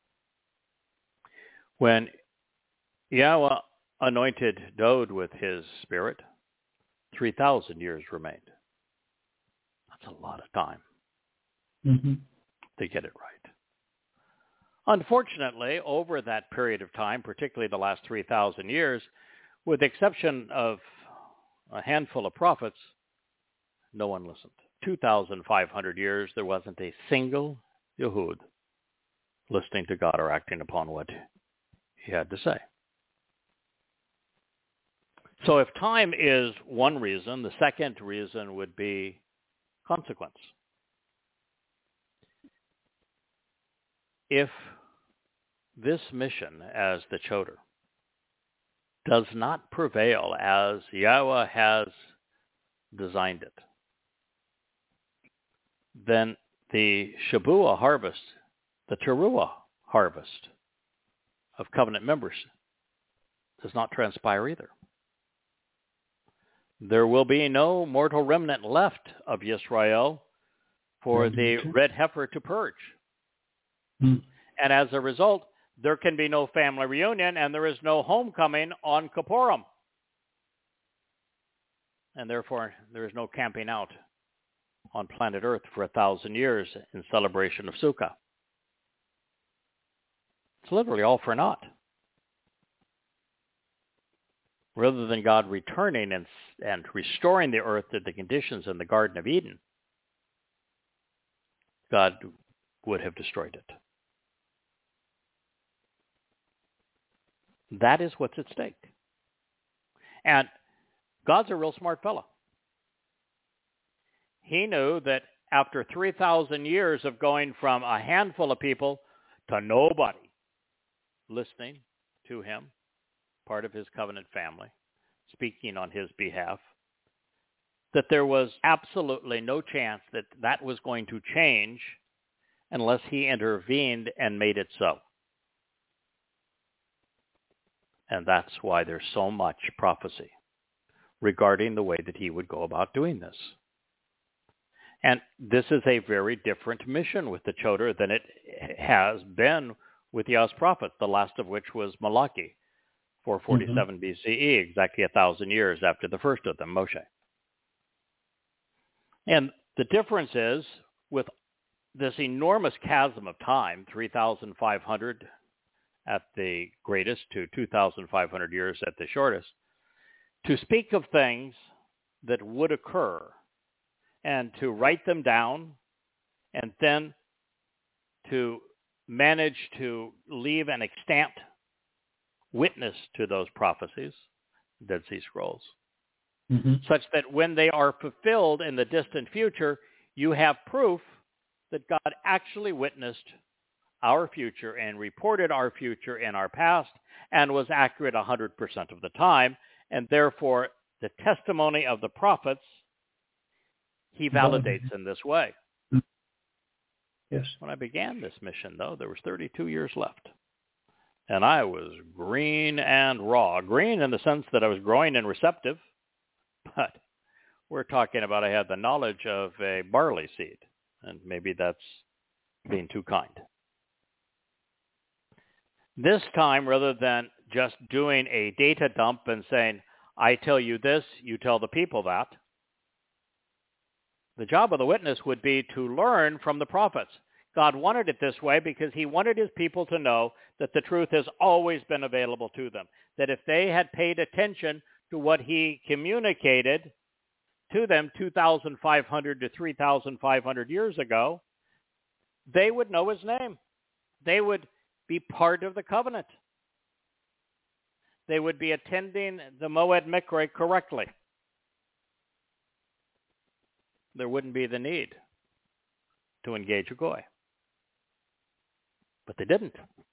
When Yahweh anointed Dod with his Spirit, three thousand years remained. That's a lot of time Mm-hmm. to get it right. Unfortunately, over that period of time, particularly the last three thousand years, with the exception of a handful of prophets, no one listened. two thousand five hundred years, there wasn't a single Yehud listening to God or acting upon what he had to say. So if time is one reason, the second reason would be consequence. If this mission as the Choder does not prevail as Yahweh has designed it, then the Shabuah harvest, the Teruah harvest of covenant members does not transpire either. There will be no mortal remnant left of Yisrael for the red heifer to purge. Mm. And as a result, there can be no family reunion and there is no homecoming on Kippurim. And therefore, there is no camping out on planet Earth for a thousand years in celebration of Sukkah. It's literally all for naught. Rather than God returning and, and restoring the earth to the conditions in the Garden of Eden, God would have destroyed it. That is what's at stake. And God's a real smart fellow. He knew that after three thousand years of going from a handful of people to nobody listening to him, part of his covenant family, speaking on his behalf, that there was absolutely no chance that that was going to change unless he intervened and made it so. And that's why there's so much prophecy regarding the way that he would go about doing this. And this is a very different mission with the Choder than it has been with Yah's prophets, the last of which was Malachi, four forty-seven mm-hmm. B C E, exactly a thousand years after the first of them, Moshe. And the difference is, with this enormous chasm of time, three thousand five hundred at the greatest to two thousand five hundred years at the shortest, to speak of things that would occur and to write them down and then to manage to leave an extant witness to those prophecies, Dead Sea Scrolls, Mm-hmm. such that when they are fulfilled in the distant future, you have proof that God actually witnessed our future and reported our future in our past and was accurate one hundred percent of the time, and therefore the testimony of the prophets he validates in this way. Yes. When I began this mission, though, there was thirty-two years left. And I was green and raw. Green in the sense that I was growing and receptive, but we're talking about I had the knowledge of a barley seed, and maybe that's being too kind. This time, rather than just doing a data dump and saying, I tell you this, you tell the people that, the job of the witness would be to learn from the prophets. God wanted it this way because he wanted his people to know that the truth has always been available to them, that if they had paid attention to what he communicated to them two thousand five hundred to three thousand five hundred years ago, they would know his name. They would be part of the covenant. They would be attending the Moed Mikre correctly. There wouldn't be the need to engage a goy. But they didn't.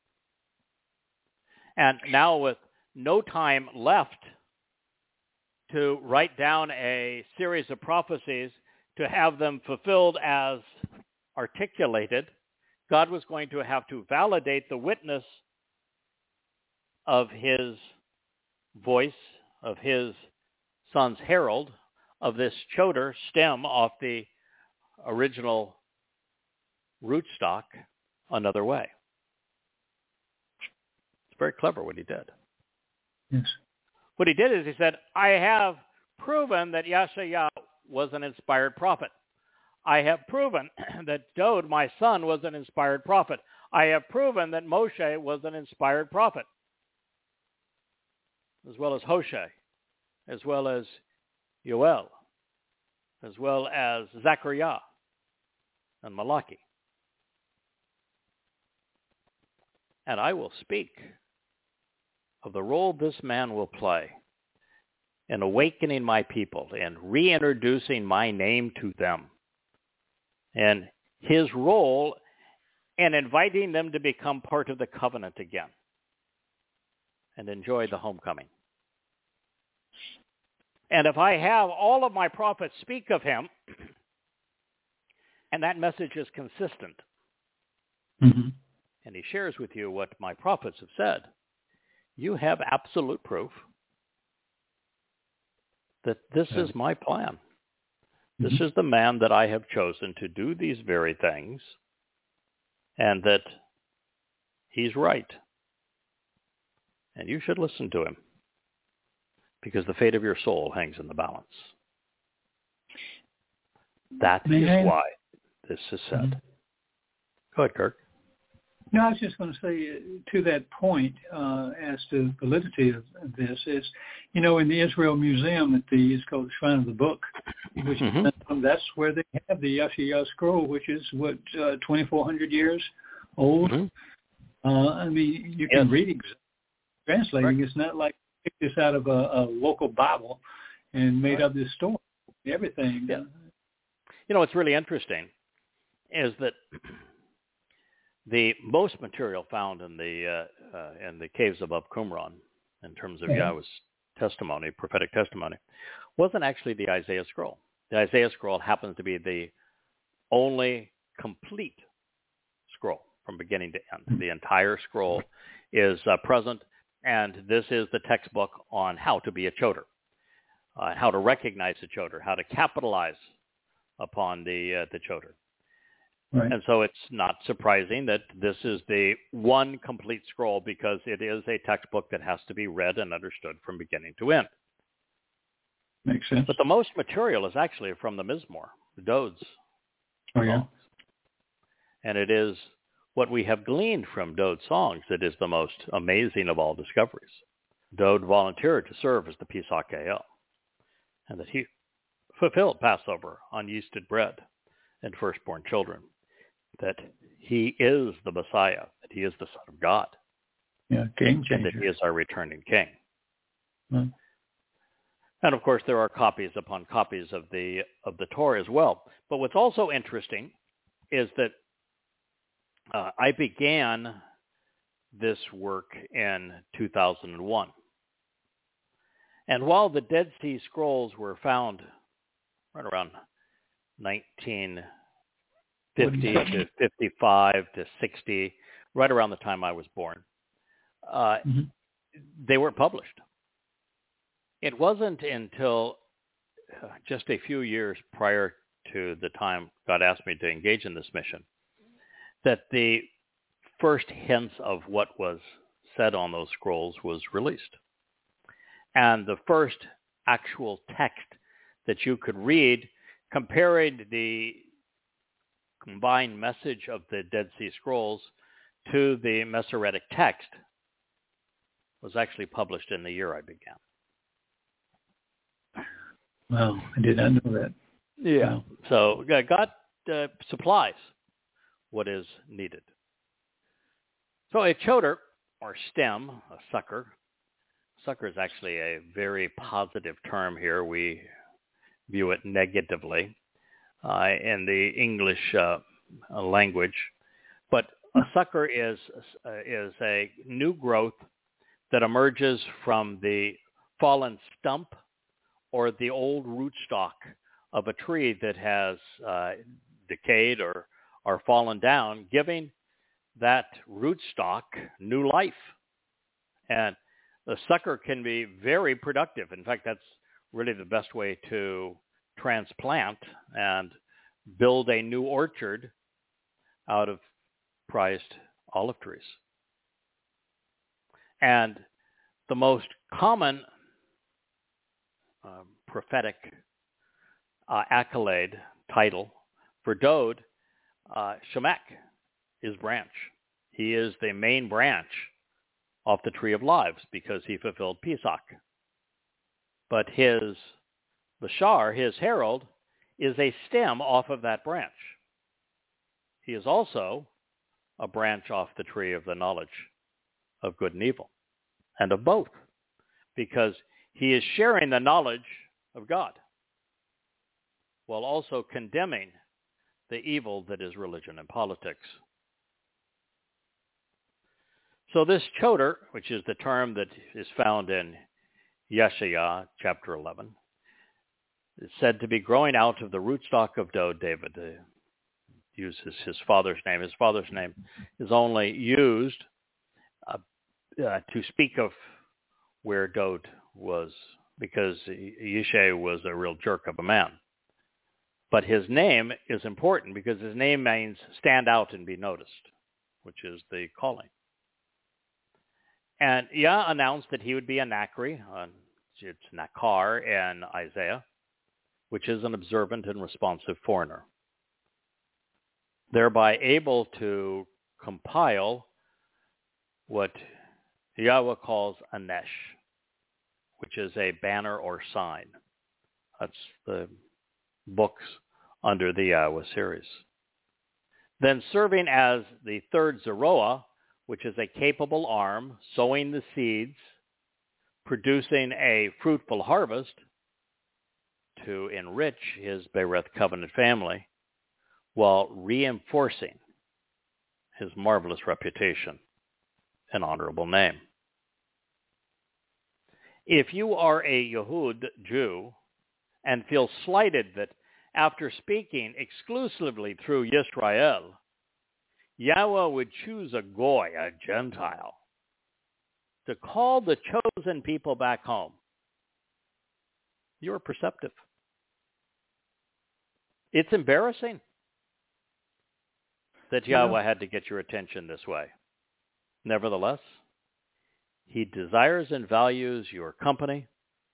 And now with no time left to write down a series of prophecies to have them fulfilled as articulated, God was going to have to validate the witness of his voice, of his son's herald, of this choder stem off the original rootstock another way. It's very clever what he did. Yes. What he did is he said, I have proven that Yeshaya was an inspired prophet. I have proven that Dode, my son, was an inspired prophet. I have proven that Moshe was an inspired prophet, as well as Hosea, as well as Yoel, as well as Zechariah and Malachi. And I will speak of the role this man will play in awakening my people and reintroducing my name to them, and his role in inviting them to become part of the covenant again and enjoy the homecoming. And if I have all of my prophets speak of him, and that message is consistent, mm-hmm. and he shares with you what my prophets have said, you have absolute proof that this yeah. is my plan. Mm-hmm. This is the man that I have chosen to do these very things, and that he's right. And you should listen to him, because the fate of your soul hangs in the balance. That May is I? why this is said. Mm-hmm. Go ahead, Kirk. No, I was just going to say uh, to that point uh, as to validity of, of this is, you know, in the Israel Museum at the, it's called the Shrine of the Book, which mm-hmm. is, that's where they have the Yeshaya scroll, which is, what, uh, twenty-four hundred years old. Mm-hmm. Uh, I mean, you can yes. read it translating. Right. It's not like pick this out of a, a local Bible and made right. up this story. Everything. Yeah. You know, what's really interesting is that the most material found in the uh, uh, in the caves above Qumran, in terms of mm-hmm. Yahweh's testimony, prophetic testimony, wasn't actually the Isaiah scroll. The Isaiah scroll happens to be the only complete scroll from beginning to end. Mm-hmm. The entire scroll is uh, present, and this is the textbook on how to be a choder, uh, how to recognize a choder, how to capitalize upon the uh, the choder. Right. And so it's not surprising that this is the one complete scroll, because it is a textbook that has to be read and understood from beginning to end. Makes sense. But the most material is actually from the Mizmor, the Dodes. Oh, yeah. songs. And it is what we have gleaned from Dode songs that is the most amazing of all discoveries. Dode volunteered to serve as the Pesach El, and that he fulfilled Passover on yeasted bread and firstborn children, that he is the Messiah, that he is the Son of God. Yeah, game changer. And that he is our returning King. Hmm. And of course, there are copies upon copies of the of the Torah as well. But what's also interesting is that uh, I began this work in two thousand one. And while the Dead Sea Scrolls were found right around nineteen fifty to fifty-five to sixty, right around the time I was born, uh, mm-hmm. they weren't published. It wasn't until just a few years prior to the time God asked me to engage in this mission that the first hints of what was said on those scrolls was released. And the first actual text that you could read comparing the combined message of the Dead Sea Scrolls to the Masoretic text was actually published in the year I began. Wow, I did not know that. Yeah. Wow. So God uh, supplies what is needed. So a choder, or stem, a sucker. Sucker is actually a very positive term here. We view it negatively uh, in the English uh, language. But a sucker is uh, is a new growth that emerges from the fallen stump or the old rootstock of a tree that has uh, decayed or, or fallen down, giving that rootstock new life. And the sucker can be very productive. In fact, that's really the best way to transplant and build a new orchard out of prized olive trees. And the most common uh, prophetic uh, accolade title for Dode, uh, Shemek, is branch. He is the main branch off the Tree of Lives because he fulfilled Pesach. But his Bashar, his herald, is a stem off of that branch. He is also a branch off the tree of the knowledge of good and evil, and of both, because he is sharing the knowledge of God while also condemning the evil that is religion and politics. So this choder, which is the term that is found in Yeshaya chapter eleven, is said to be growing out of the rootstock of Dode. David uh, uses his father's name. His father's name is only used uh, uh, to speak of where Dode was, because Yishai was a real jerk of a man. But his name is important because his name means stand out and be noticed, which is the calling. And Yah announced that he would be a Nakri, uh, it's Nakar in Isaiah, which is an observant and responsive foreigner, thereby able to compile what Yahweh calls a nesh, which is a banner or sign. That's the books under the Yahweh series. Then serving as the third Zeroah, which is a capable arm, sowing the seeds, producing a fruitful harvest to enrich his Bereth covenant family, while reinforcing his marvelous reputation and honorable name. If you are a Yehud Jew and feel slighted that after speaking exclusively through Yisrael, Yahweh would choose a Goy, a Gentile, to call the chosen people back home, you're perceptive. It's embarrassing that Yahweh yeah. had to get your attention this way. Nevertheless, he desires and values your company,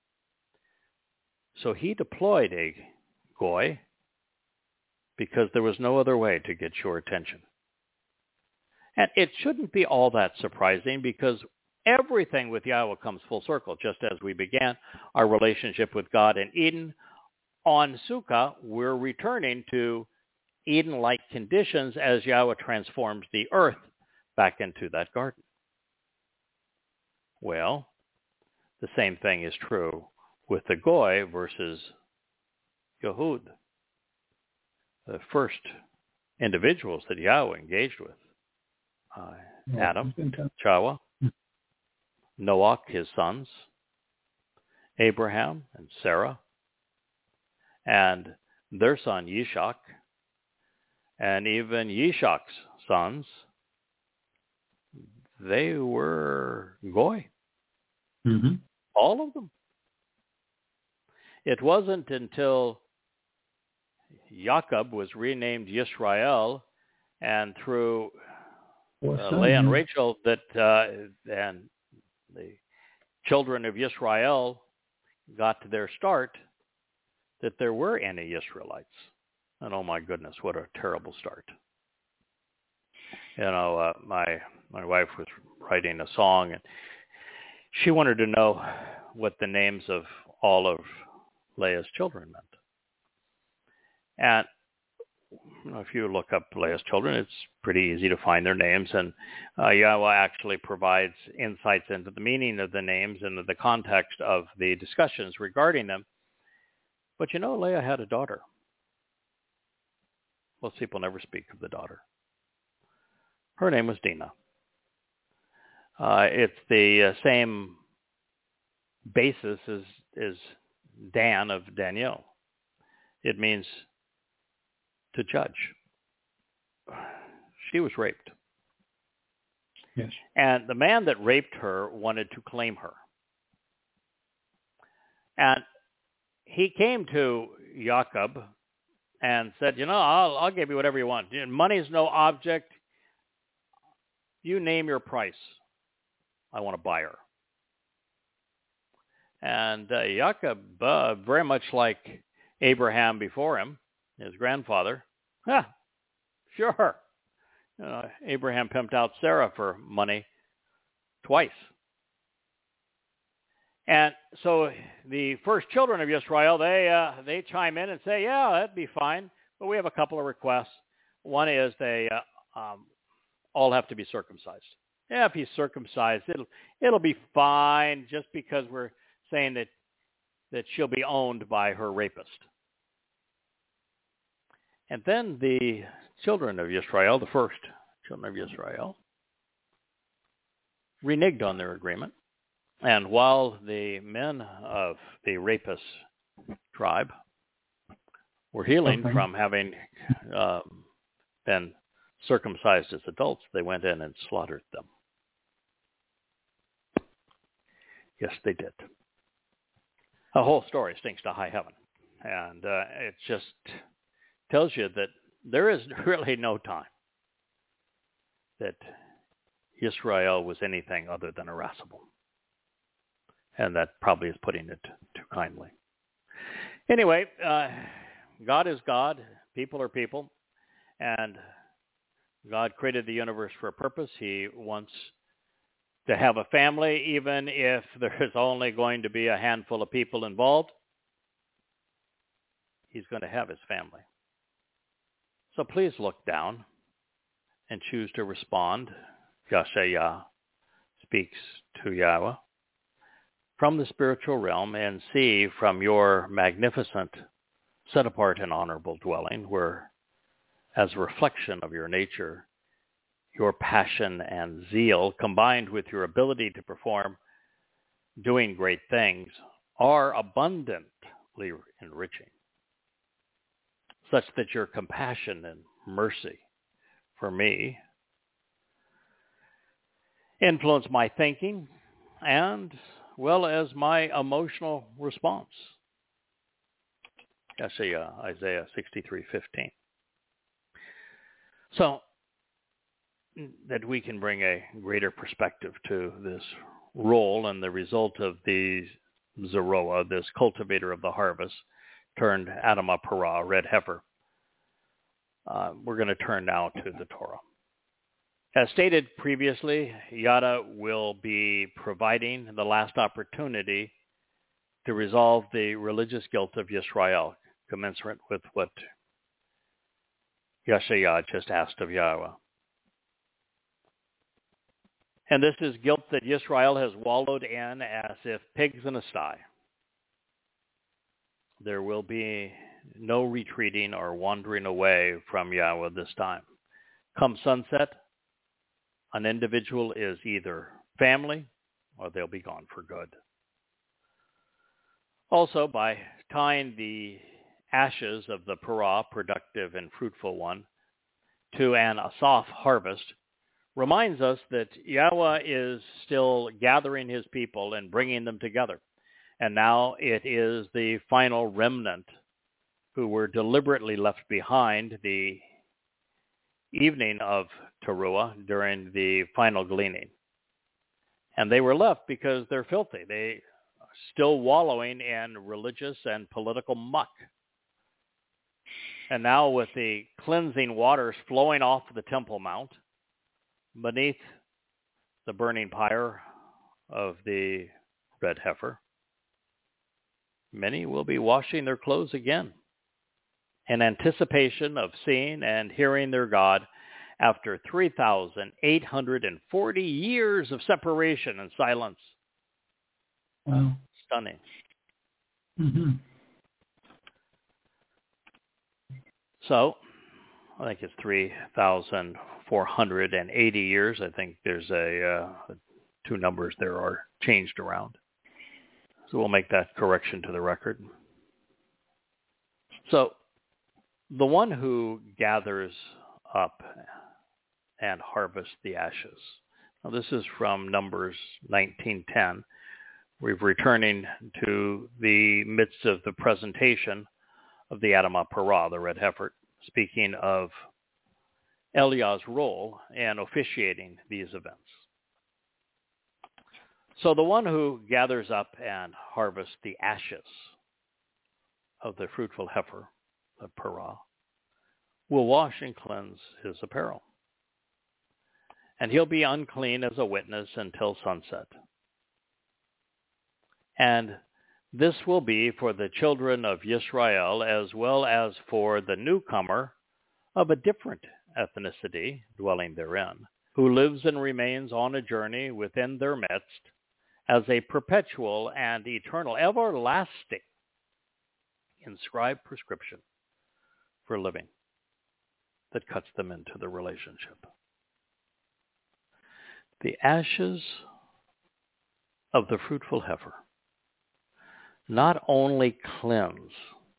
so he deployed a Goy because there was no other way to get your attention. And it shouldn't be all that surprising because everything with Yahweh comes full circle, just as we began our relationship with God in Eden. On Sukkah, we're returning to Eden-like conditions as Yahweh transforms the earth back into that garden. Well, the same thing is true with the Goy versus Yehud, the first individuals that Yahweh engaged with. Uh, Oh, Adam, it's been Chawah, Noach, his sons, Abraham and Sarah, and their son Yishak, and even Yishak's sons, they were Goy. Mm-hmm. All of them. It wasn't until Jacob was renamed Yisrael, and through uh, Leah and Rachel, that uh, and the children of Yisrael got to their start, that there were any Israelites. And oh my goodness, what a terrible start. You know, uh, my my wife was writing a song, and she wanted to know what the names of all of Leah's children meant. And you know, if you look up Leah's children, it's pretty easy to find their names, and uh, Yahweh actually provides insights into the meaning of the names and the context of the discussions regarding them. But you know, Leah had a daughter. Most people never speak of the daughter. Her name was Dinah. Uh, it's the uh, same basis as, as Dan of Daniel. It means to judge. She was raped. Yes. And the man that raped her wanted to claim her. And he came to Jacob and said, you know, I'll, I'll give you whatever you want. Money's no object. You name your price. I want to buy her. And uh, Jacob, uh, very much like Abraham before him, his grandfather, huh, sure. You know, Abraham pimped out Sarah for money twice. And so the first children of Israel, they uh, they chime in and say, yeah, that'd be fine, but we have a couple of requests. One is they uh, um, all have to be circumcised. Yeah, if he's circumcised, it'll it'll be fine, just because we're saying that that she'll be owned by her rapist. And then the children of Israel, the first children of Israel, reneged on their agreement. And while the men of the rapist tribe were healing okay. from having um, been circumcised as adults, they went in and slaughtered them. Yes, they did. The whole story stinks to high heaven. And uh, it just tells you that there is really no time that Israel was anything other than irascible. And that probably is putting it too kindly. Anyway, uh, God is God. People are people. And God created the universe for a purpose. He wants to have a family, even if there is only going to be a handful of people involved. He's going to have his family. So please look down and choose to respond. Yashayah speaks to Yahweh from the spiritual realm, and see from your magnificent, set apart and honorable dwelling, where as a reflection of your nature, your passion and zeal combined with your ability to perform doing great things are abundantly enriching, such that your compassion and mercy for me influence my thinking and well as my emotional response. I see uh, Isaiah sixty-three fifteen. So that we can bring a greater perspective to this role and the result of the Zeroah, this cultivator of the harvest, turned Adamah Parah, red heifer. Uh, we're going to turn now to the Torah. As stated previously, Yada will be providing the last opportunity to resolve the religious guilt of Yisrael, commensurate with what Yashayah just asked of Yahweh. And this is guilt that Yisrael has wallowed in as if pigs in a sty. there will be no retreating or wandering away from Yahweh this time. Come sunset, an individual is either family or they'll be gone for good. Also, by tying the ashes of the parah, productive and fruitful one, to an asaf harvest, reminds us that Yahweh is still gathering his people and bringing them together. And now it is the final remnant who were deliberately left behind the evening of Teruah during the final gleaning. And they were left because they're filthy. They are still wallowing in religious and political muck. And now with the cleansing waters flowing off the Temple Mount, beneath the burning pyre of the red heifer, many will be washing their clothes again in anticipation of seeing and hearing their God after three thousand eight hundred forty years of separation and silence. Wow. Stunning. Mm-hmm. So, I think it's three thousand four hundred eighty years. I think there's a uh, two numbers there are changed around. So we'll make that correction to the record. So, the one who gathers up and harvests the ashes. Now, this is from Numbers nineteen ten. We're returning to the midst of the presentation of the Adamah Parah, the red heifer, speaking of Eliah's role in officiating these events. So the one who gathers up and harvests the ashes of the fruitful heifer, the parah, will wash and cleanse his apparel. And he'll be unclean as a witness until sunset. And this will be for the children of Yisrael as well as for the newcomer of a different ethnicity dwelling therein, who lives and remains on a journey within their midst as a perpetual and eternal, everlasting, inscribed prescription for living that cuts them into the relationship. The ashes of the fruitful heifer not only cleanse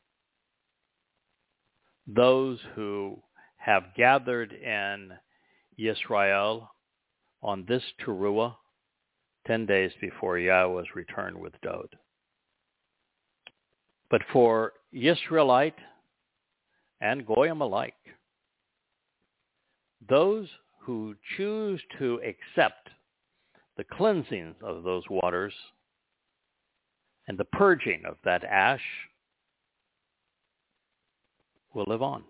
those who have gathered in Yisrael on this Teruah, ten days before Yahweh's return with Dod, but for Yisraelite and Goyim alike, those who choose to accept the cleansing of those waters and the purging of that ash will live on.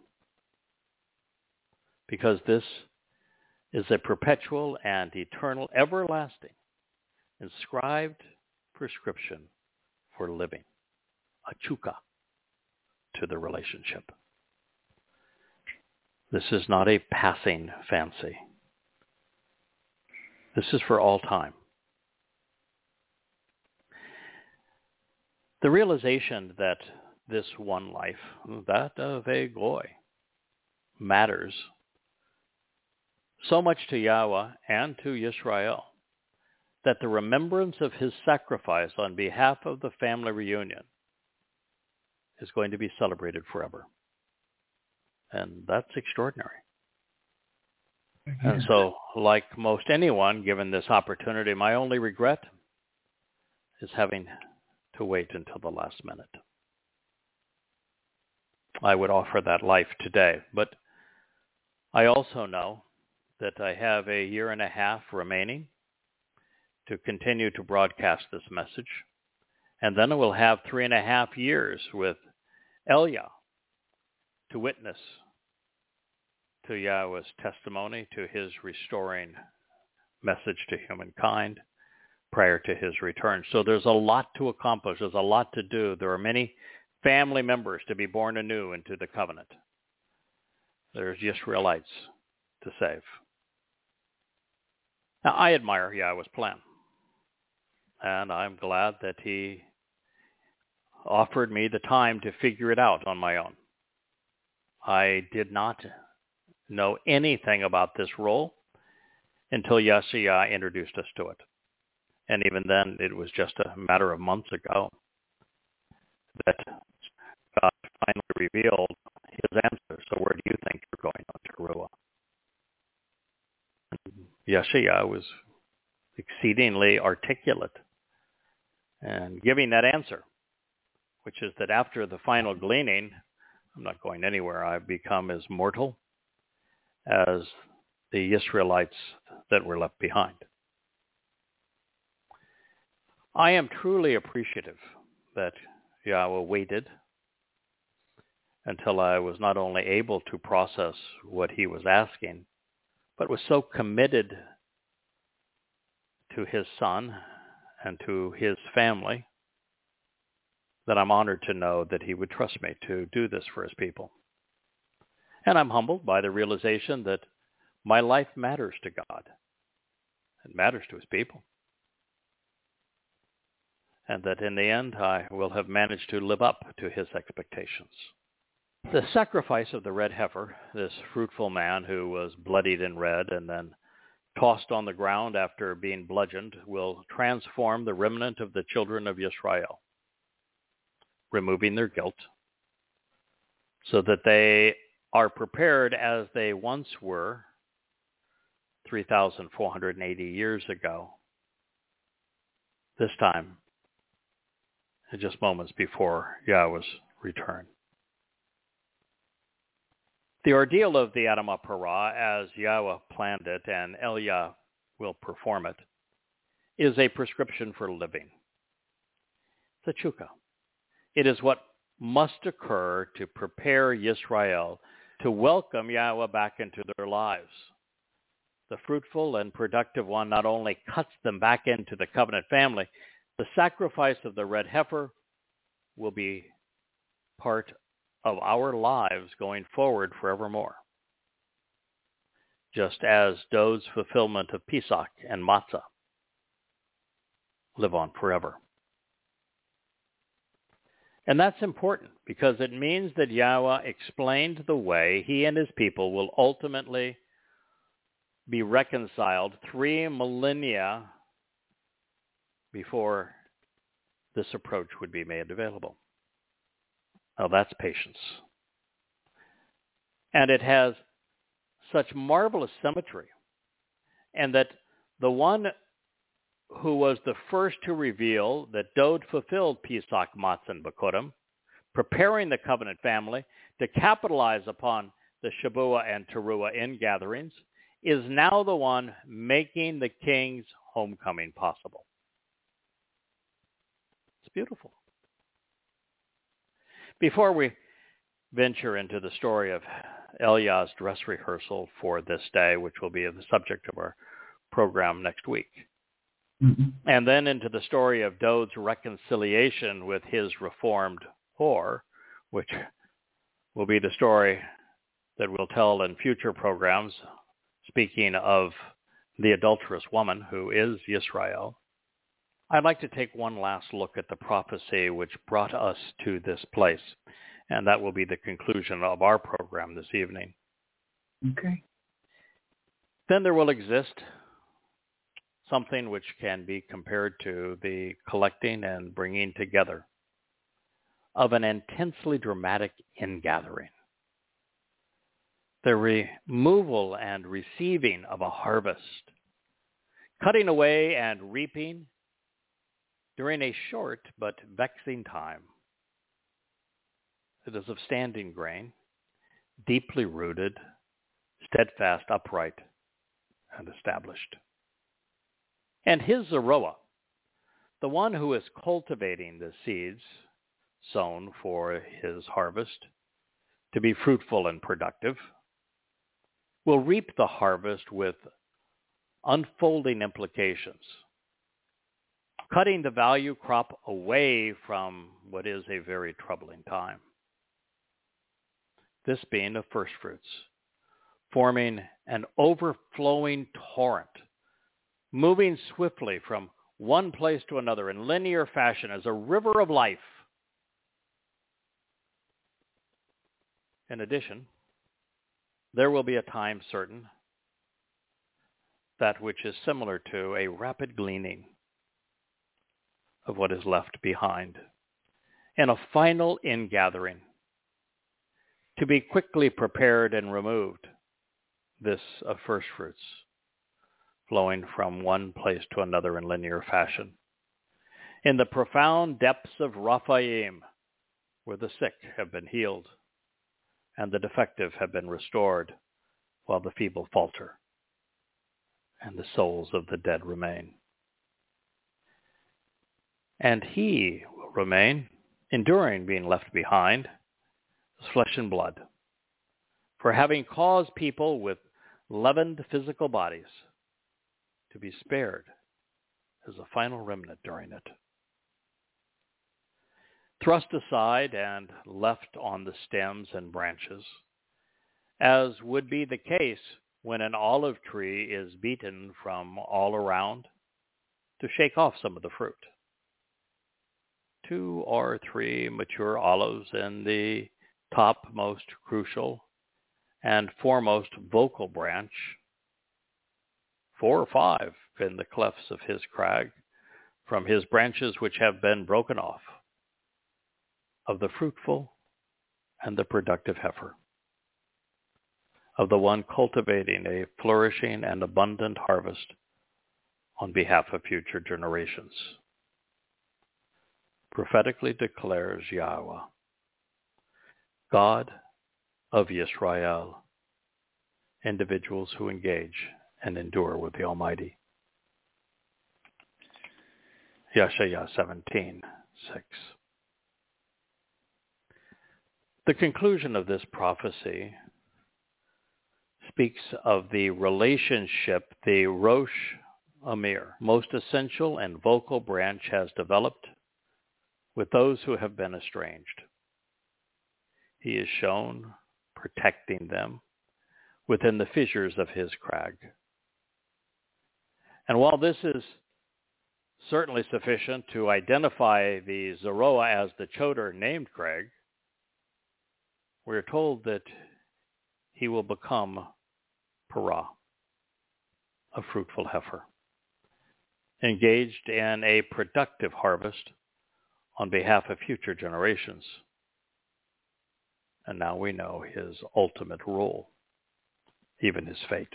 Because this is a perpetual and eternal, everlasting, inscribed prescription for living, a chukah to the relationship. This is not a passing fancy. This is for all time. The realization that this one life, that of a goy, matters so much to Yahweh and to Yisrael that the remembrance of his sacrifice on behalf of the family reunion is going to be celebrated forever. And that's extraordinary. And so, like most anyone, given this opportunity, my only regret is having to wait until the last minute. I would offer that life today, but I also know that I have a year and a half remaining to continue to broadcast this message, and then I will have three and a half years with Elia to witness to Yahweh's testimony, to his restoring message to humankind prior to his return. So there's a lot to accomplish. There's a lot to do. There are many family members to be born anew into the covenant. There's Israelites to save. Now, I admire Yahweh's plan, and I'm glad that he offered me the time to figure it out on my own. I did not know anything about this role until Yeshua introduced us to it. And even then, it was just a matter of months ago that God finally revealed his answer. So where do you think you're going on Teruah? Yeshua was exceedingly articulate and giving that answer, which is that after the final gleaning, I'm not going anywhere. I've become as mortal as the Israelites that were left behind. I am truly appreciative that Yahweh waited until I was not only able to process what he was asking, but was so committed to his son and to his family that I'm honored to know that he would trust me to do this for his people. And I'm humbled by the realization that my life matters to God. It matters to his people. And that in the end, I will have managed to live up to his expectations. The sacrifice of the red heifer, this fruitful man who was bloodied and red and then tossed on the ground after being bludgeoned, will transform the remnant of the children of Israel, removing their guilt, so that they are prepared as they once were three thousand four hundred eighty years ago, this time just moments before Yahweh's return. The ordeal of the Adam Parah, as Yahweh planned it and Elia will perform it, is a prescription for living. It's a chukah. It is what must occur to prepare Yisrael to welcome Yahweh back into their lives. The fruitful and productive one not only cuts them back into the covenant family, the sacrifice of the red heifer will be part of our lives going forward forevermore, just as Dode's fulfillment of Pesach and Matzah live on forever. And that's important because it means that Yahweh explained the way he and his people will ultimately be reconciled three millennia before this approach would be made available. Now that's patience. And it has such marvelous symmetry, and that the one who was the first to reveal that Dode fulfilled Pesach, Matzah, and Bikurim, preparing the covenant family to capitalize upon the Shabuah and Teruah ingatherings, is now the one making the king's homecoming possible. It's beautiful. Before we venture into the story of Eliah's dress rehearsal for this day, which will be the subject of our program next week, mm-hmm. and then into the story of Dode's reconciliation with his reformed whore, which will be the story that we'll tell in future programs, speaking of the adulterous woman who is Yisrael, I'd like to take one last look at the prophecy which brought us to this place, and that will be the conclusion of our program this evening. Okay. Then there will exist something which can be compared to the collecting and bringing together of an intensely dramatic ingathering. The removal and receiving of a harvest, cutting away and reaping during a short but vexing time. It is of standing grain, deeply rooted, steadfast, upright, and established. And his Zeroah, the one who is cultivating the seeds sown for his harvest to be fruitful and productive, will reap the harvest with unfolding implications, cutting the value crop away from what is a very troubling time. This being of first fruits, forming an overflowing torrent, moving swiftly from one place to another in linear fashion as a river of life, In addition, there will be a time certain, that which is similar to a rapid gleaning of what is left behind, and a final ingathering to be quickly prepared and removed, this of first fruits, flowing from one place to another in linear fashion. In the profound depths of Raphaim, where the sick have been healed, and the defective have been restored, while the feeble falter, and the souls of the dead remain. And he will remain, enduring being left behind, as flesh and blood, for having caused people with leavened physical bodies to be spared as a final remnant during it. Thrust aside and left on the stems and branches, as would be the case when an olive tree is beaten from all around to shake off some of the fruit. Two or three mature olives in the topmost crucial and foremost vocal branch, four or five in the clefts of his crag, from his branches which have been broken off, of the fruitful and the productive heifer, of the one cultivating a flourishing and abundant harvest on behalf of future generations. Prophetically declares Yahweh, God of Yisrael, individuals who engage and endure with the Almighty. Yeshaya seventeen six. The conclusion of this prophecy speaks of the relationship the Rosh Amir, most essential and vocal branch, has developed with those who have been estranged. He is shown protecting them within the fissures of his crag. And while this is certainly sufficient to identify the Zeroah as the Choder named Crag, we're told that he will become Parah, a fruitful heifer, engaged in a productive harvest on behalf of future generations. And now we know his ultimate role, even his fate.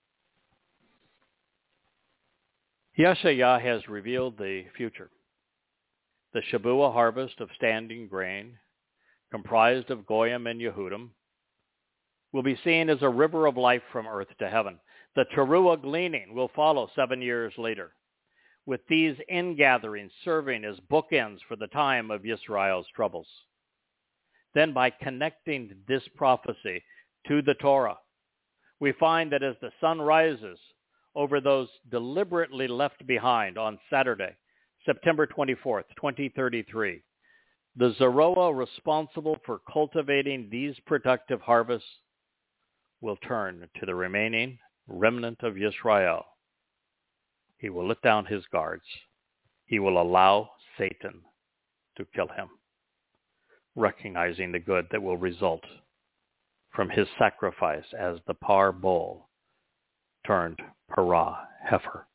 Yeshaya has revealed the future. The Shavua harvest of standing grain, comprised of Goyim and Yehudim, will be seen as a river of life from earth to heaven. The Teruah gleaning will follow seven years later, with these ingatherings serving as bookends for the time of Yisrael's troubles. Then by connecting this prophecy to the Torah, we find that as the sun rises over those deliberately left behind on Saturday, September twenty-fourth, twenty thirty-three, the Zeroah responsible for cultivating these productive harvests will turn to the remaining remnant of Yisrael. He will let down his guards. He will allow Satan to kill him, recognizing the good that will result from his sacrifice as the Par bull turned Parah heifer.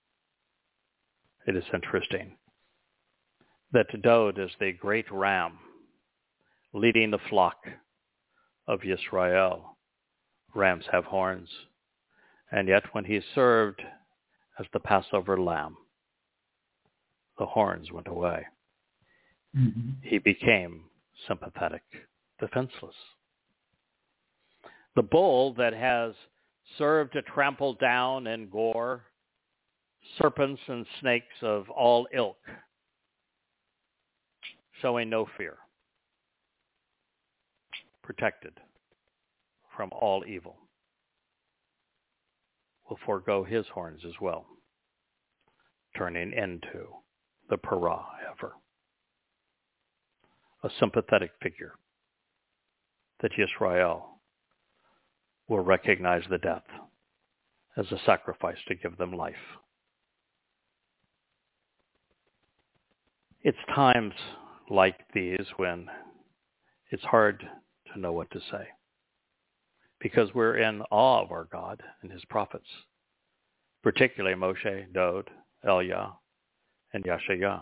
It is interesting that Dod is the great ram leading the flock of Yisrael. Rams have horns, and yet when he served as the Passover lamb, the horns went away. Mm-hmm. He became sympathetic, defenseless. The bull that has served to trample down and gore serpents and snakes of all ilk, showing no fear, protected from all evil, will forego his horns as well, turning into the Parah heifer, a sympathetic figure that Yisrael will recognize the death as a sacrifice to give them life. It's times like these when it's hard to to know what to say, because we're in awe of our God and his prophets, particularly Moshe, Dod, Elia, and Yashaya.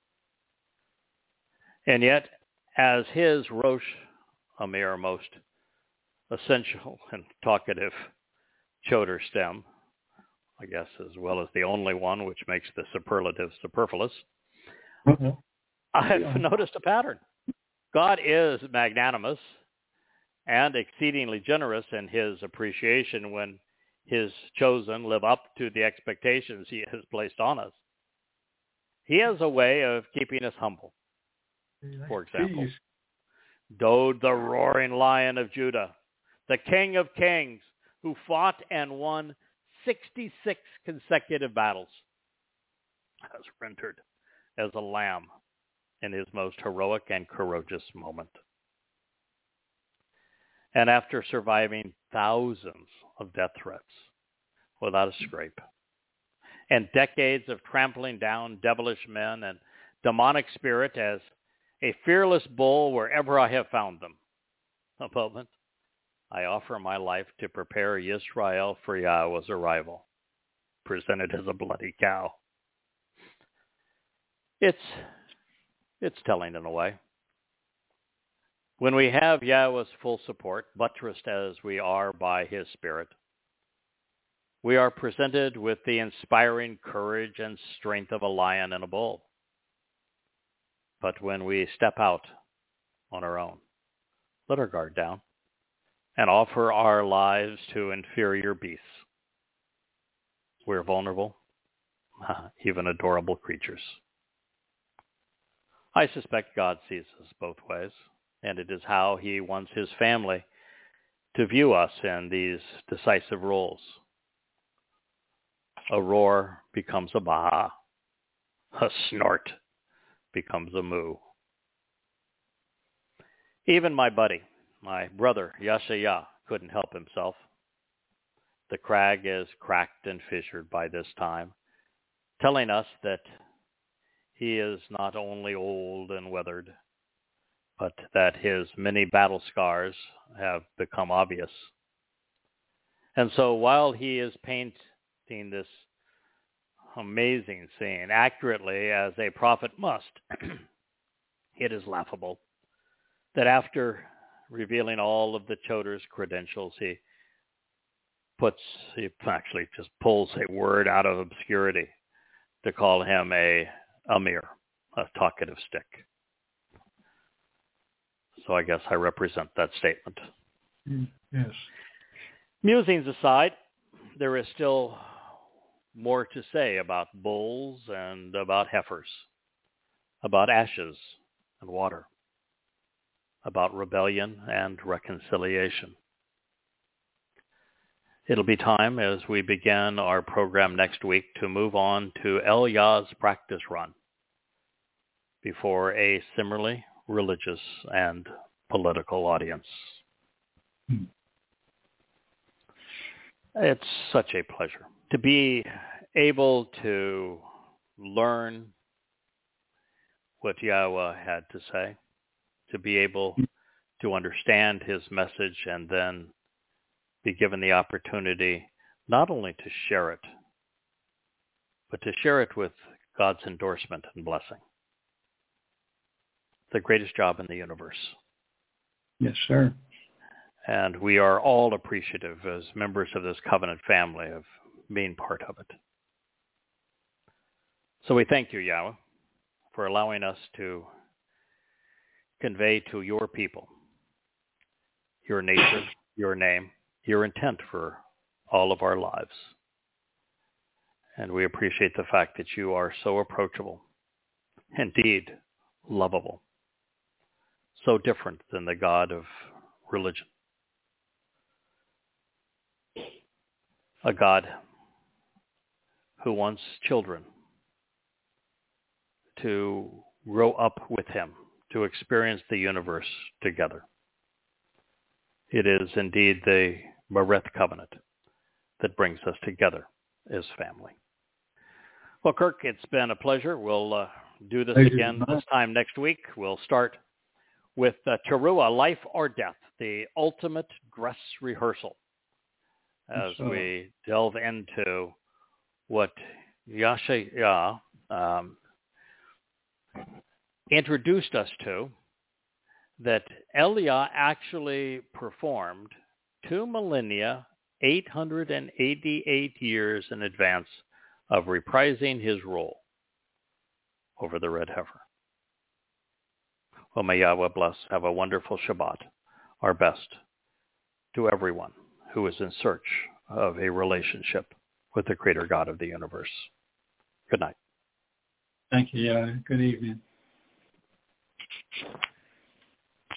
And yet, as his Rosh Amir, most essential and talkative Choder stem, I guess, as well as the only one, which makes the superlative superfluous, mm-hmm. I've yeah. noticed a pattern. God is magnanimous and exceedingly generous in his appreciation when his chosen live up to the expectations he has placed on us. He has a way of keeping us humble. For example, Jeez. Dod, the roaring lion of Judah, the king of kings, who fought and won sixty-six consecutive battles, has rendered as a lamb in his most heroic and courageous moment. And after surviving thousands of death threats without a scrape, and decades of trampling down devilish men and demonic spirit as a fearless bull wherever I have found them, a moment, I offer my life to prepare Yisrael for Yahweh's arrival, presented as a bloody cow. It's, it's telling in a way. When we have Yahweh's full support, buttressed as we are by his Spirit, we are presented with the inspiring courage and strength of a lion and a bull. But when we step out on our own, let our guard down, and offer our lives to inferior beasts, we're vulnerable, even adorable creatures. I suspect God sees us both ways, and it is how he wants his family to view us in these decisive roles. A roar becomes a baha. A snort becomes a moo. Even my buddy, my brother Yashaya, couldn't help himself. The crag is cracked and fissured by this time, telling us that he is not only old and weathered, but that his many battle scars have become obvious. And so while he is painting this amazing scene accurately as a prophet must, it is laughable that after revealing all of the Choder's credentials, he puts, he actually just pulls a word out of obscurity to call him a Amir, a talkative stick. So I guess I represent that statement. Mm, yes. Musings aside, there is still more to say about bulls and about heifers, about ashes and water, about rebellion and reconciliation. It'll be time as we begin our program next week to move on to Eliah's practice run before a similarly religious and political audience. Hmm. It's such a pleasure to be able to learn what Yahweh had to say, to be able to understand his message, and then be given the opportunity not only to share it, but to share it with God's endorsement and blessing. The greatest job in the universe. Yes, sir. And we are all appreciative as members of this covenant family of being part of it. So we thank you, Yahweh, for allowing us to convey to your people your nature, your name, your intent for all of our lives. And we appreciate the fact that you are so approachable, indeed lovable, so different than the God of religion. A God who wants children to grow up with him, to experience the universe together. It is indeed the Bereth covenant that brings us together as family. Well, Kirk, it's been a pleasure. We'll uh, do this Thank again you. this time next week. We'll start with uh, Teruah, Life or Death, the ultimate dress rehearsal, as so. we delve into what Yashaya um, introduced us to, that Elia actually performed two millennia, eight hundred eighty-eight years in advance of reprising his role over the red heifer. Well, may Yahweh bless. Have a wonderful Shabbat. Our best to everyone who is in search of a relationship with the Creator God of the universe. Good night. Thank you. Yeah. Good evening.